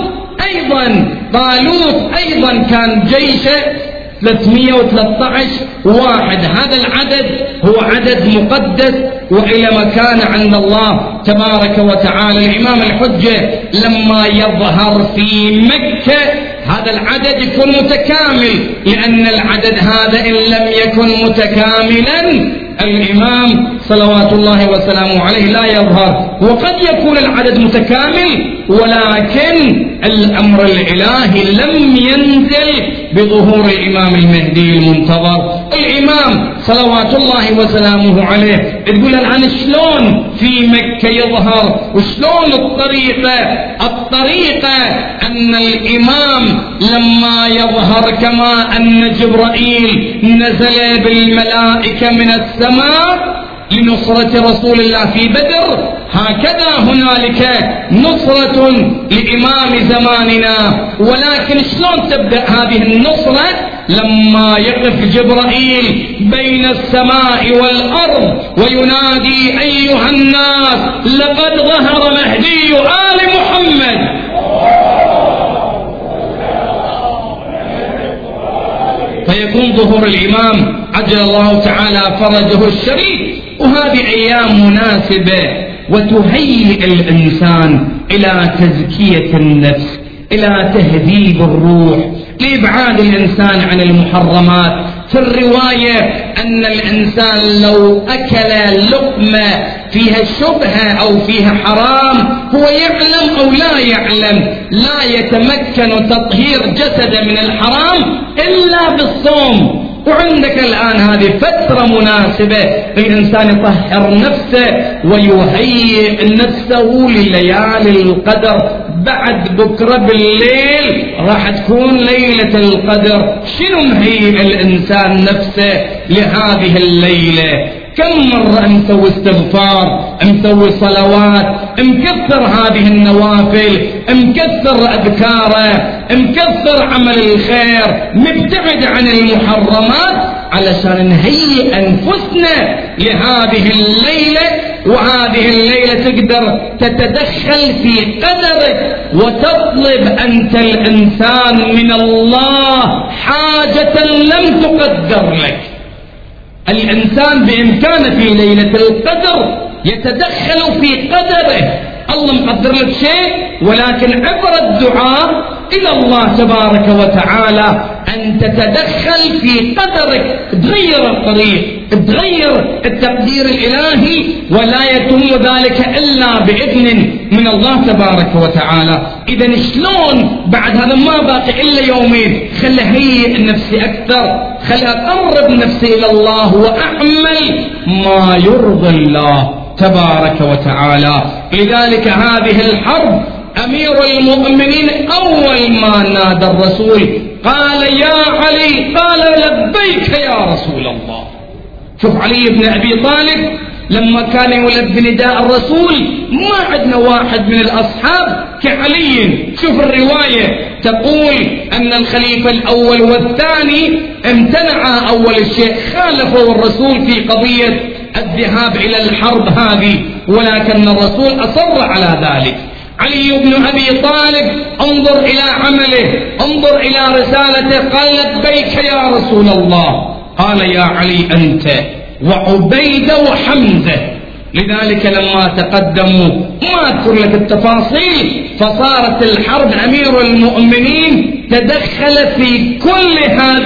أيضا كان جيشه 313 واحد. هذا العدد هو عدد مقدس وإلى مكان عند الله تبارك وتعالى. الإمام الحجة لما يظهر في مكة هذا العدد يكون متكامل، لأن العدد هذا إن لم يكن متكاملا الإمام صلوات الله وسلامه عليه لا يظهر. وقد يكون العدد متكامل ولكن الأمر الإلهي لم ينزل بظهور الإمام المهدي المنتظر. الإمام صلوات الله وسلامه عليه تقول الآن شلون في مكة يظهر وشلون الطريقة أن الإمام لما يظهر كما أن جبرائيل نزل بالملائكة من السماء لنصرة رسول الله في بدر، هكذا هنالك نصرة لإمام زماننا. ولكن شلون تبدأ هذه النصرة؟ لما يقف جبرائيل بين السماء والأرض وينادي أيها الناس لقد ظهر مهدي آل محمد. فيكون ظهور الإمام عجل الله تعالى فرجه الشريف. وهذه أيام مناسبة وتهيئ الإنسان إلى تزكية النفس، إلى تهذيب الروح، لإبعاد الإنسان عن المحرمات. في الرواية أن الإنسان لو أكل لقمة فيها شبهة أو فيها حرام هو يعلم أو لا يعلم لا يتمكن تطهير جسده من الحرام إلا بالصوم. وعندك الآن هذه فترة مناسبة الإنسان يطهر نفسه ويهيئ نفسه لليالي القدر. بعد بكرة بالليل راح تكون ليلة القدر. شنو مهيئ الإنسان نفسه لهذه الليلة؟ كم مرة مسوي استغفار، مسوي صلوات، مكثر هذه النوافل، مكثر أذكاره، مكثر عمل الخير، مبتعد عن المحرمات علشان نهيئ أنفسنا لهذه الليلة. وهذه الليلة تقدر تتدخل في قدرك وتطلب أنت الإنسان من الله حاجة لم تقدر لك. الإنسان بإمكانه في ليلة القدر يتدخل في قدره. الله مقدر لك شيء، ولكن عبر الدعاء إلى الله تبارك وتعالى أن تتدخل في قدرك، تغير الطريق، تغير التقدير الإلهي، ولا يتم ذلك إلا بإذن من الله تبارك وتعالى. إذن شلون بعد هذا ما باقي إلا يومين، خلي هيئ نفسي أكثر، خلي أقرب نفسي إلى الله وأعمل ما يرضي الله تبارك وتعالى. لذلك هذه الحرب أمير المؤمنين أول ما نادى الرسول قال يا علي، قال لبيك يا رسول الله. شوف علي بن أبي طالب لما كان يلبي نداء الرسول ما عندنا واحد من الأصحاب كعلي. شوف الرواية تقول أن الخليفة الأول والثاني امتنعا أول شيء، خالفوا الرسول في قضية الذهاب إلى الحرب هذه، ولكن الرسول أصر على ذلك. علي بن أبي طالب انظر إلى عمله، انظر إلى رسالته، قال لبيك يا رسول الله. قال يا علي أنت وعبيدة وحمزة. لذلك لما تقدموا ما أذكر لك التفاصيل، فصارت الحرب أمير المؤمنين تدخل في كل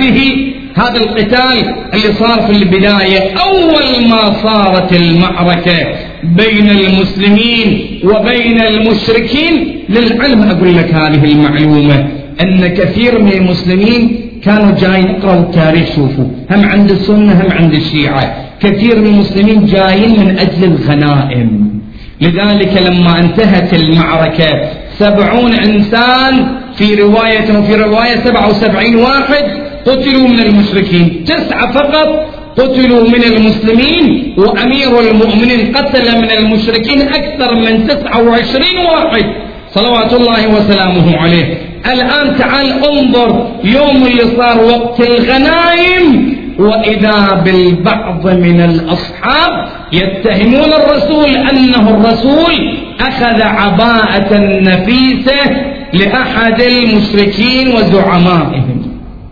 هذا القتال اللي صار في البداية. أول ما صارت المعركة بين المسلمين وبين المشركين، للعلم أقول لك هذه المعلومة أن كثير من المسلمين كانوا جايين يقرأوا التاريخ. شوفوا هم عند السنة هم عند الشيعة، كثير من المسلمين جايين من أجل الغنائم. لذلك لما انتهت المعركة 70 إنسان في رواية، وفي رواية 77 واحد قتلوا من المشركين، 9 فقط قتلوا من المسلمين، وأمير المؤمنين قتل من المشركين أكثر من 29 واحد صلوات الله وسلامه عليه. الآن تعال انظر يوم اللي صار وقت الغنائم، وإذا بالبعض من الأصحاب يتهمون الرسول أنه الرسول أخذ عباءة نفيسة لأحد المشركين وزعمائهم.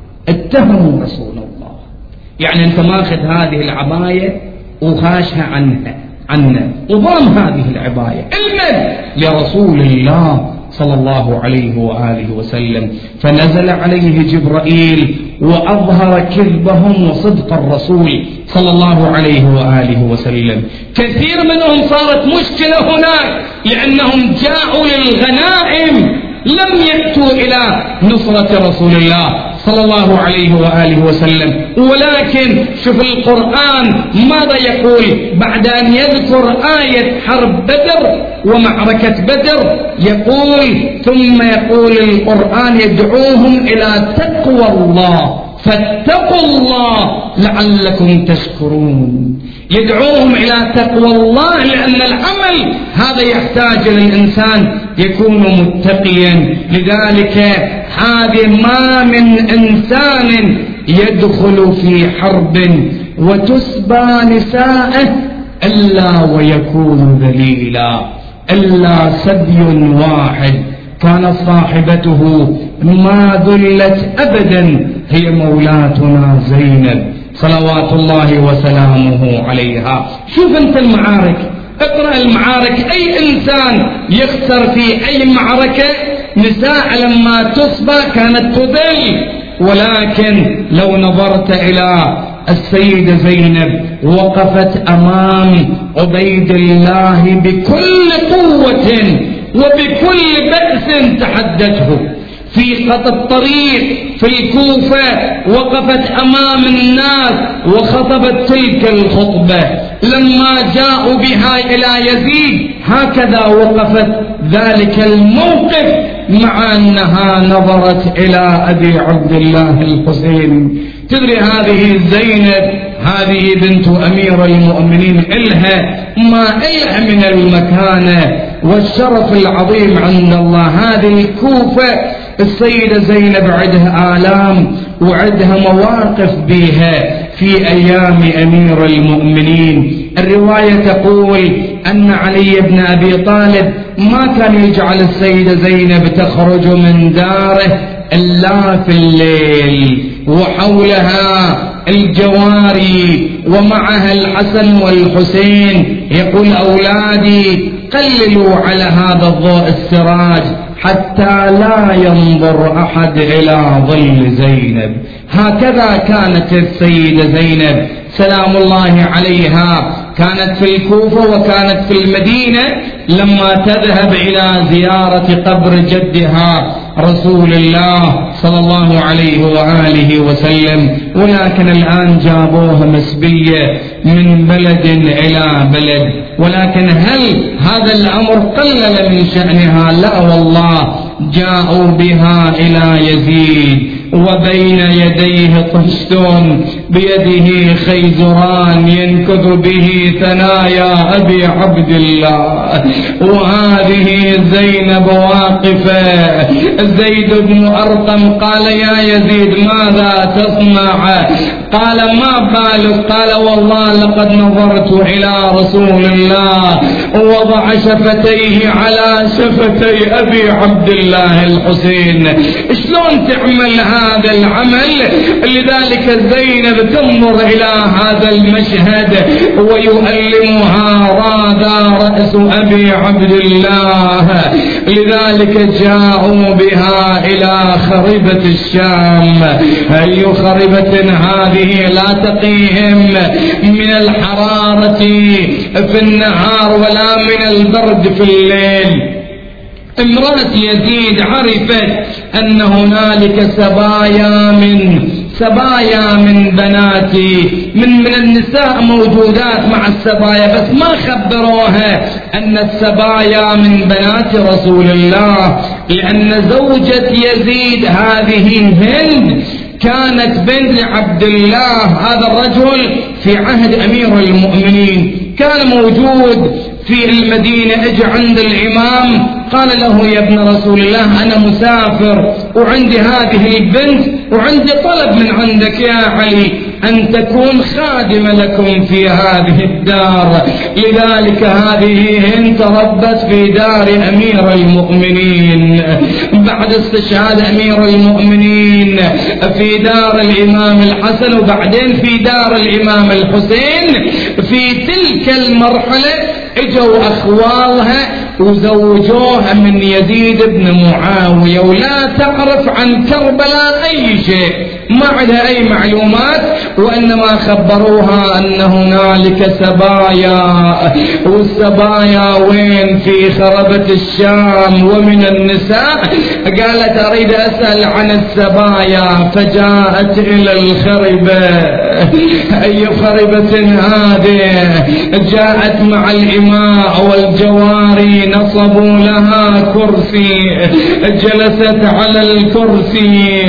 اتهموا رسول الله، يعني أنت ماخذ هذه العباية وخاشها عنا وضام هذه العباية المن لرسول الله صلى الله عليه وآله وسلم. فنزل عليه جبرائيل وأظهر كذبهم وصدق الرسول صلى الله عليه وآله وسلم. كثير منهم صارت مشكلة هناك لأنهم جاءوا للغنائم، لم يأتوا إلى نصرة رسول الله صلى الله عليه وآله وسلم. ولكن شوف القرآن ماذا يقول بعد أن يذكر آية حرب بدر ومعركة بدر، يقول ثم يقول القرآن يدعوهم إلى تقوى الله فاتقوا الله لعلكم تشكرون. يدعوهم إلى تقوى الله لأن العمل هذا يحتاج للإنسان يكون متقيا. لذلك هذه ما من إنسان يدخل في حرب وتسبى نساءه إلا ويكون ذليلا، إلا سبي واحد كانت صاحبته ما ذلت أبدا هي مولاتنا زينب صلوات الله وسلامه عليها. شوف أنت المعارك، اقرأ المعارك، أي إنسان يخسر في أي معركة نساء لما تصبى كانت تذل. ولكن لو نظرت إلى السيدة زينب وقفت أمام عبيد الله بكل قوة وبكل بأس تحدته في خط الطريق في الكوفة، وقفت أمام الناس وخطبت تلك الخطبة. لما جاءوا بها إلى يزيد هكذا وقفت ذلك الموقف، مع أنها نظرت إلى أبي عبد الله الحسين. تدري هذه زينب هذه بنت أمير المؤمنين إلها ما إلها من المكانة والشرف العظيم عند الله. هذه الكوفة السيدة زينب عندها آلام وعندها مواقف بها في أيام أمير المؤمنين. الرواية تقول أن علي بن أبي طالب ما كان يجعل السيدة زينب تخرج من داره إلا في الليل، وحولها الجواري ومعها الحسن والحسين. يقول أولادي قللوا على هذا الضوء السراج حتى لا ينظر أحد إلى ظل زينب. هكذا كانت السيدة زينب سلام الله عليها، كانت في الكوفة وكانت في المدينة لما تذهب إلى زيارة قبر جدها رسول الله صلى الله عليه وآله وسلم. ولكن الآن جابوها مسبية من بلد إلى بلد. ولكن هل هذا الأمر قلل من شأنها؟ لا والله، جاءوا بها إلى يزيد وبين يديه طشتم بيده خيزران ينكث به ثنايا أبي عبد الله، وهذه زينب واقفة. زيد بن أرقم قال يا يزيد ماذا تصنع؟ قال ما بالك؟ قال والله لقد نظرت إلى رسول الله ووضع شفتيه على شفتي أبي عبد الله الحسين. شلون تعمل هذا العمل؟ لذلك زينب تنظر إلى هذا المشهد ويؤلمها راذا رأس أبي عبد الله. لذلك جاءوا بها إلى خربة الشام. أي خربة هذه لا تقيهم من الحرارة في النهار ولا من البرد في الليل. امرأة يزيد عرفت أن هنالك سبايا من سبايا من بناتي من النساء موجودات مع السبايا، بس ما خبروها أن السبايا من بنات رسول الله، لأن زوجة يزيد هذه هند كانت بنت عبد الله هذا الرجل في عهد أمير المؤمنين، كان موجود في المدينة. اجى عند الإمام قال له يا ابن رسول الله أنا مسافر وعندي هذه البنت وعندي طلب من عندك يا علي أن تكون خادمة لكم في هذه الدار، لذلك هذه هند تربت في دار أمير المؤمنين. بعد استشهاد أمير المؤمنين في دار الإمام الحسن وبعدين في دار الإمام الحسين، في تلك المرحلة اجوا أخوالها وزوجوها من يزيد بن معاوية، ولا تعرف عن كربلاء أي شيء، ما عندها أي معلومات، وإنما خبروها أن هنالك سبايا، والسبايا وين؟ في خربة الشام ومن النساء. قالت أريد أسأل عن السبايا، فجاءت إلى الخربة. أي خربة هذه؟ جاءت مع الإماء والجواري، نصبوا لها كرسي، جلست على الكرسي،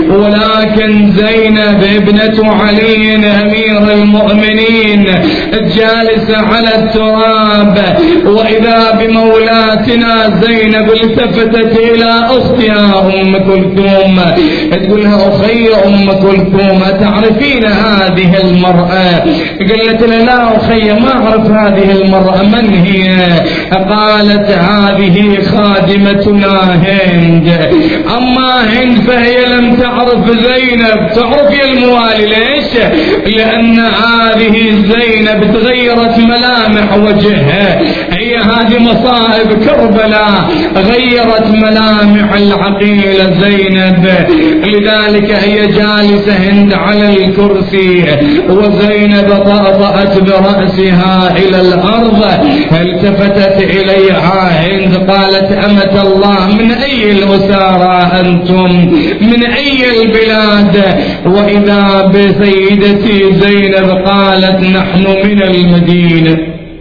ولكن زينب ابنة علي أمير المؤمنين جالسة على التراب، وإذا بمولاتنا زينب التفتت إلى أختها أم كلثوم تقول لها أخي أم كلثوم أتعرفين هذه المرأة؟ قالت لا أخي ما أعرف هذه المرأة، من هي؟ قالت هذه خادمتنا هند. أما هند فهي لم تعرف زينب. تعرف يا الموالي ليش؟ لأن هذه زينب تغيرت ملامح وجهها، هي هذه مصائب كربلاء غيرت ملامح العقيلة زينب، لذلك هي جالسة هند على الكرسي وزينب طأطأت برأسها إلى الأرض. التفتت إليها هند قالت أمة الله من أي الأسارى أنتم؟ من أي البلاد؟ وإذا بسيدتي زينب قالت نحن من المدينة.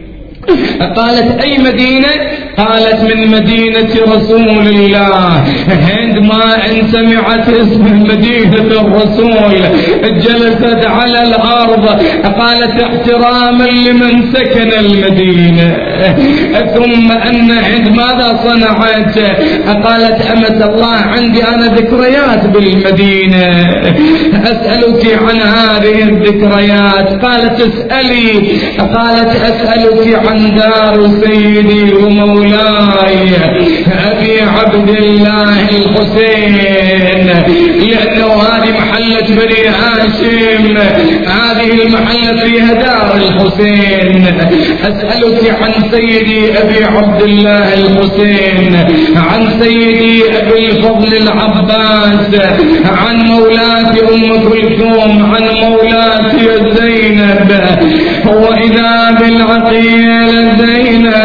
قالت أي مدينة؟ قالت من مدينة رسول الله. هند ما ان سمعت اسم مدينة الرسول جلست على الأرض، قالت احتراما لمن سكن المدينة. ثم أن هند ماذا صنعت؟ قالت أمة الله عندي أنا ذكريات بالمدينة أسألك عن هذه الذكريات. قالت اسألي. قالت أسألك عن دار سيدي ومولاي أبي عبد الله الحسين، لأنه هذه محلة بني هاشم، هذه المحلة فيها دار الحسين. أسألك عن سيدي أبي عبد الله الحسين، عن سيدي أبي الفضل العباس، عن مولاتي أم كلثوم، عن مولاتي زينب. وإذا بالعقيل زينب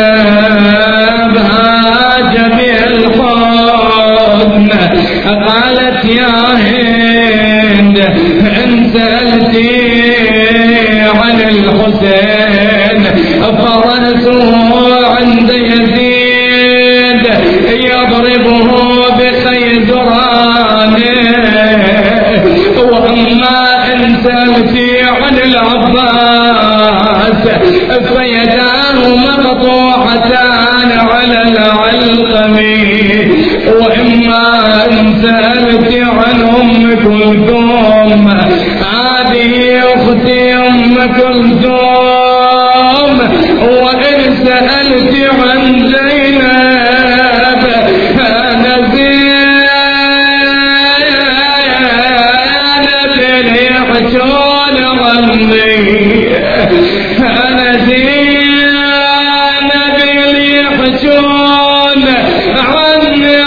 قالت يا هند إن سألتي عن الحسين فرأسه عند يزيد يضربه بخيزران، وأما إن سألتي عن العباس فيداه مقطوعتان على العلقم، وإما إن سألت عن أم كلثوم هذه أختي أم كلثوم، وإن سألت عن زينب أنا زينب يحشون عني، أنا زينب يحشون عني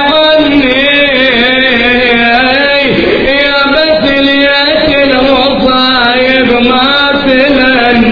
يا بس الياس المصايب ما تلن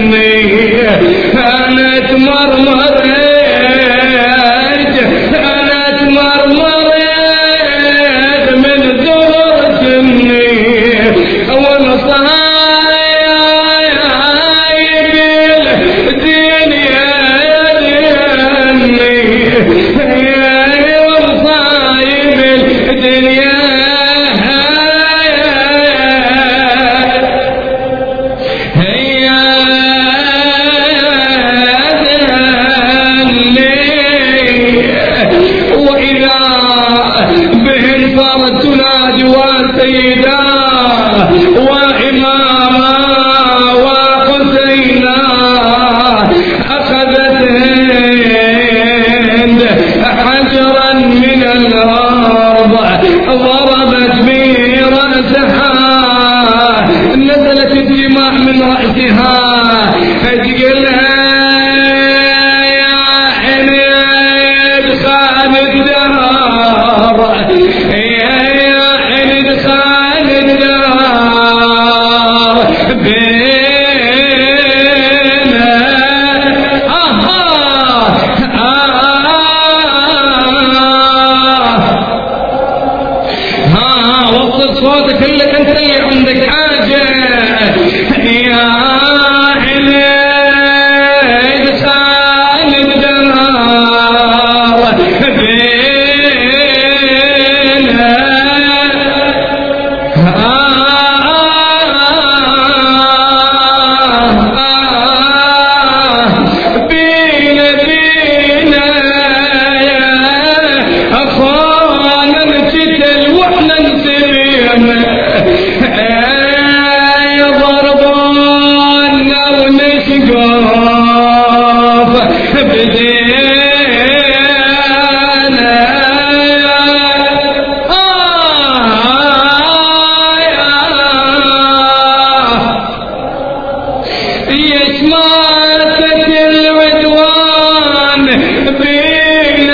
يشماتة العدوان بينا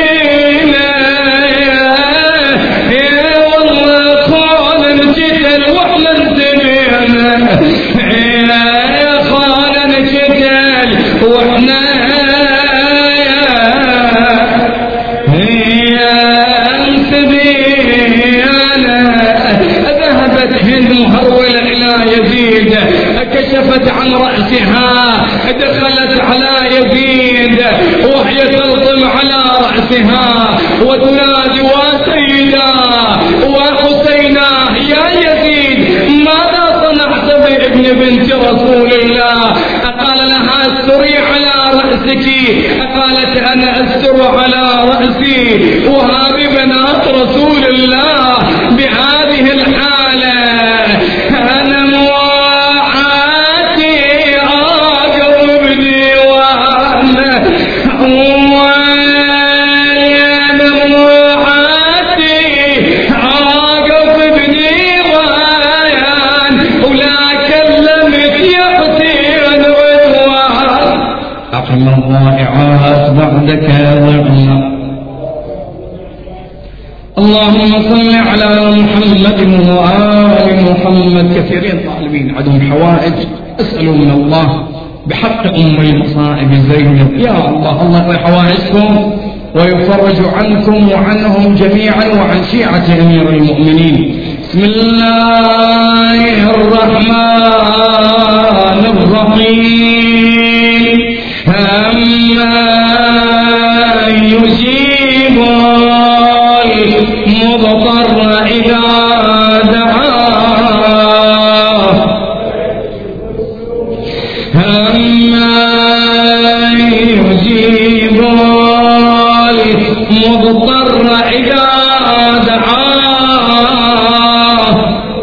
يا والله خان الجدل واحنا انتبهنا يا خان الجدل واحنا كشفت عن رأسها دخلت على يزيد وهي تلطم على رأسها وتنادي وسيدا وحسينا يا يزيد ماذا صنعت بابن بنت رسول الله؟ قال لها استري على رأسك. قالت أنا أستر على رأسي وهذه بنات رسول الله بهذه الحالة. أنا الضائعات بعدك ضعنا. اللهم صل على محمد وآل محمد. كثيرين طالبين عندهم حوائج، اسألوا من الله بحق أم المصائب زينب. يا الله الله يقضي حوائجكم ويفرج عنكم وعنهم جميعا وعن شيعة أمير المؤمنين. بسم الله الرحمن الرحيم. أما يجيب المضطر إذا دعاه. أما يجيب المضطر إذا دعاه.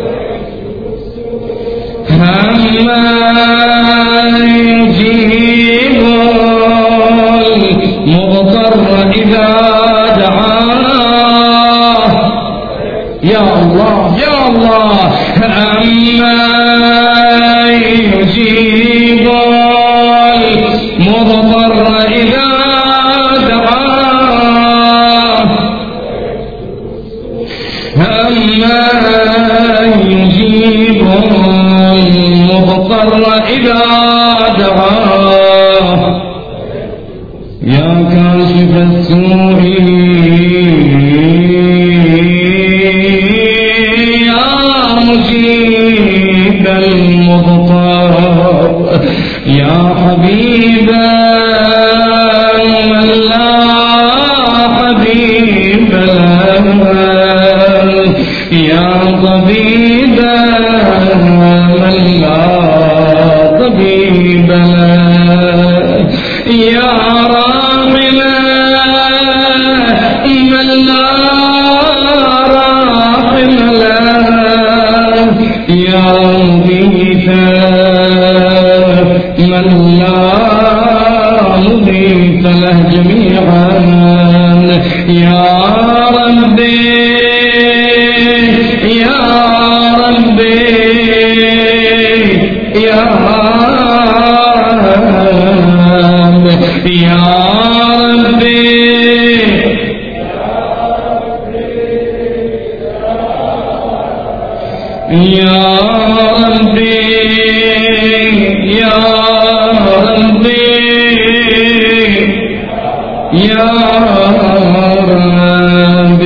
أما مضطر إذا دعاه. يا الله يا الله. أما يجيب المضطر إذا دعاه. أما يجيب المضطر إذا دعاه. يا كاشف السوء يا مجيب المضطر يا حبيب من لا حبيب له يا طبيب من لا طبيب له يا من لا مضيف له جميعا. يا ربي يا ربي يا ربي يا ربي يا ربي يا ربي يا رب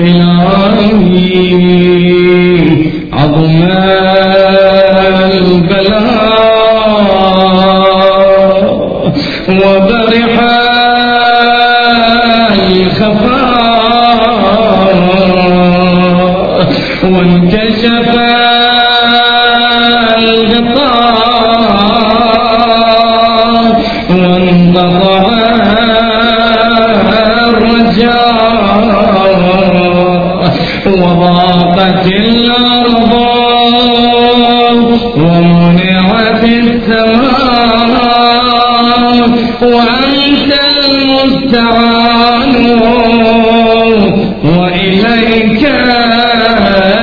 العالمين. عظم البلاء وبرح الخفاء وانكشف وضاقت الأرض ومنعت السماء وأنت المستعان وإليك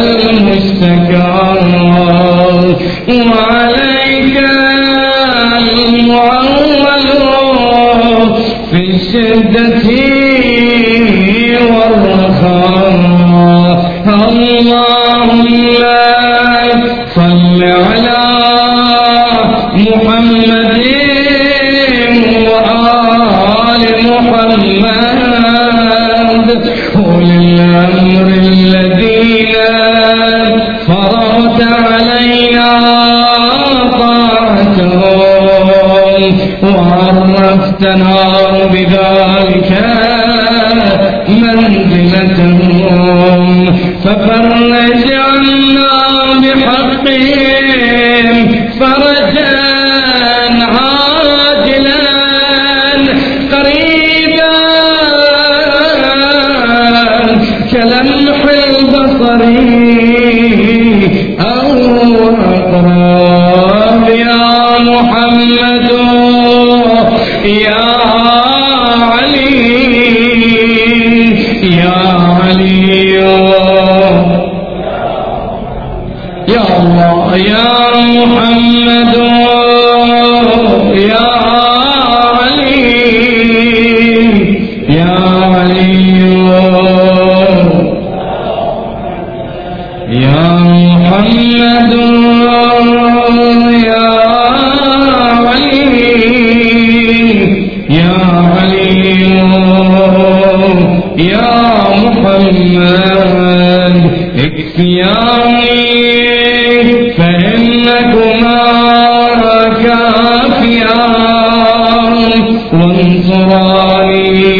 المشتكى وعليك وآل محمد أولي الأمر الذين فرضت علينا طاعتهم وعرفتنا بذلك منزلتهم ففرج عنا بحقهم فرجا عاجلا قريبا كلمح البصر أو أقرب يا محمد يا يا محمد يا علي يا علي يا محمد يا علي يا علي يا محمد اكفياني فإنكما كافيان وانصراني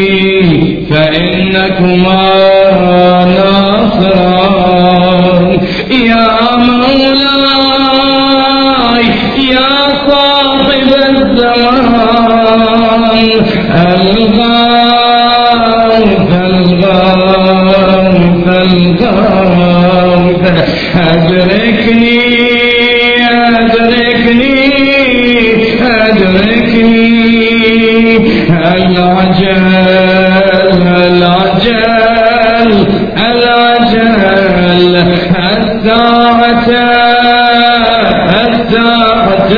فإنكما ناصران يا مولاي يا صاحب الزمان الغاث الغاث الغاث أدركني العجل العجل العجل الساعة الساعة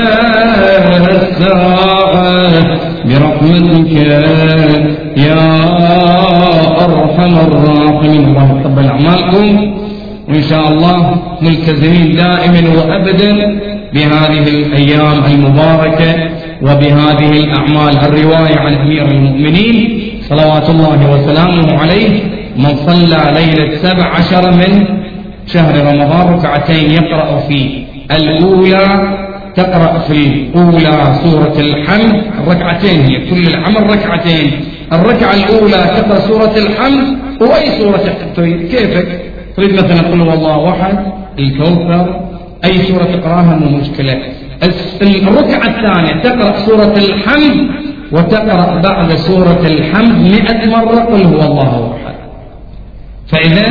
الساعة برحمتك يا أرحم الراحمين. الله يتقبل أعمالكم وإن شاء الله ملتزمين دائما وأبدا بهذه الأيام المباركة وبهذه الأعمال. الرواية عن أمير المؤمنين صلوات الله وسلامه عليه من صلى ليلة 17 من شهر رمضان ركعتين يقرأ في الأولى تقرأ في الأولى سورة الحمد الركعتين هي كل العمل ركعتين. الركعة الأولى تقرأ سورة الحمد وأي سورة تريد كيفك تريد مثلا قل هو الله أحد الكوثر أي سورة تقرأها مو مشكلة. الركعة الثانية تقرأ سورة الحمد وتقرأ بعد سورة الحمد 100 مرة قل هو الله أحد. فإذا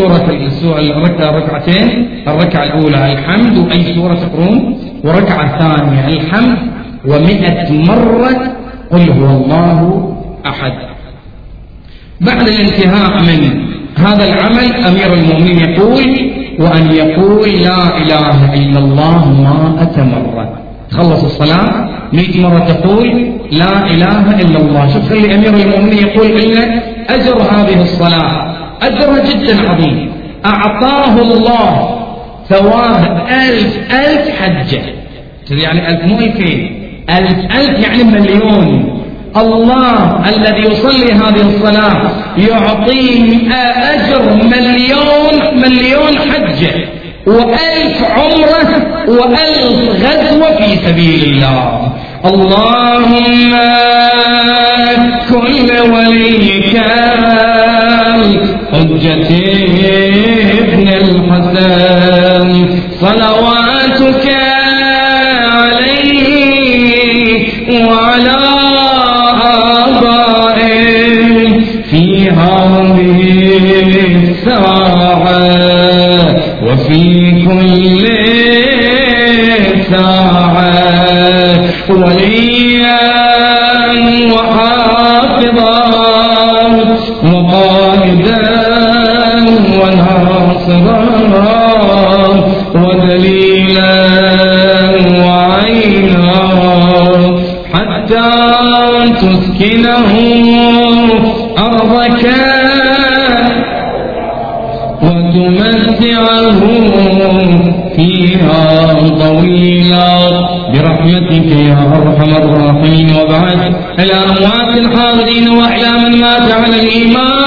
الركعتين الركعة الأولى الحمد وأي سورة تقرون وركعة الثانية الحمد و100 مرة قل هو الله أحد. بعد الانتهاء من هذا العمل أمير المؤمنين يقول وأن يقول لا إله إلا الله 100 مرة. تخلص الصلاة 100 مرة تقول لا إله إلا الله. شوف خلي أمير المؤمنين يقول إن أجر هذه الصلاة أجرها جدا عظيم. أعطاه الله ثواب 1000 حجة يعني 1000 مو 2000 يعني مليون. الله الذي يصلي هذه الصلاة يعطيه أجر مليون حجة و1000 عمرة و1000 غزوة في سبيل الله. اللهم كل وليك الحجة ابن الحسن صلواتك عليه وعلى في هذه الساعة وفي كل ساعة وليا وحافظا وقائدا وناصرا ودليلا وعينا حتى تسكنه أرضك وتمتعه فيها طويلا برحمتك يا أرحم أرحم الراحمين. وبعد إلى أموات الحاضرين وإلى من مات على الإيمان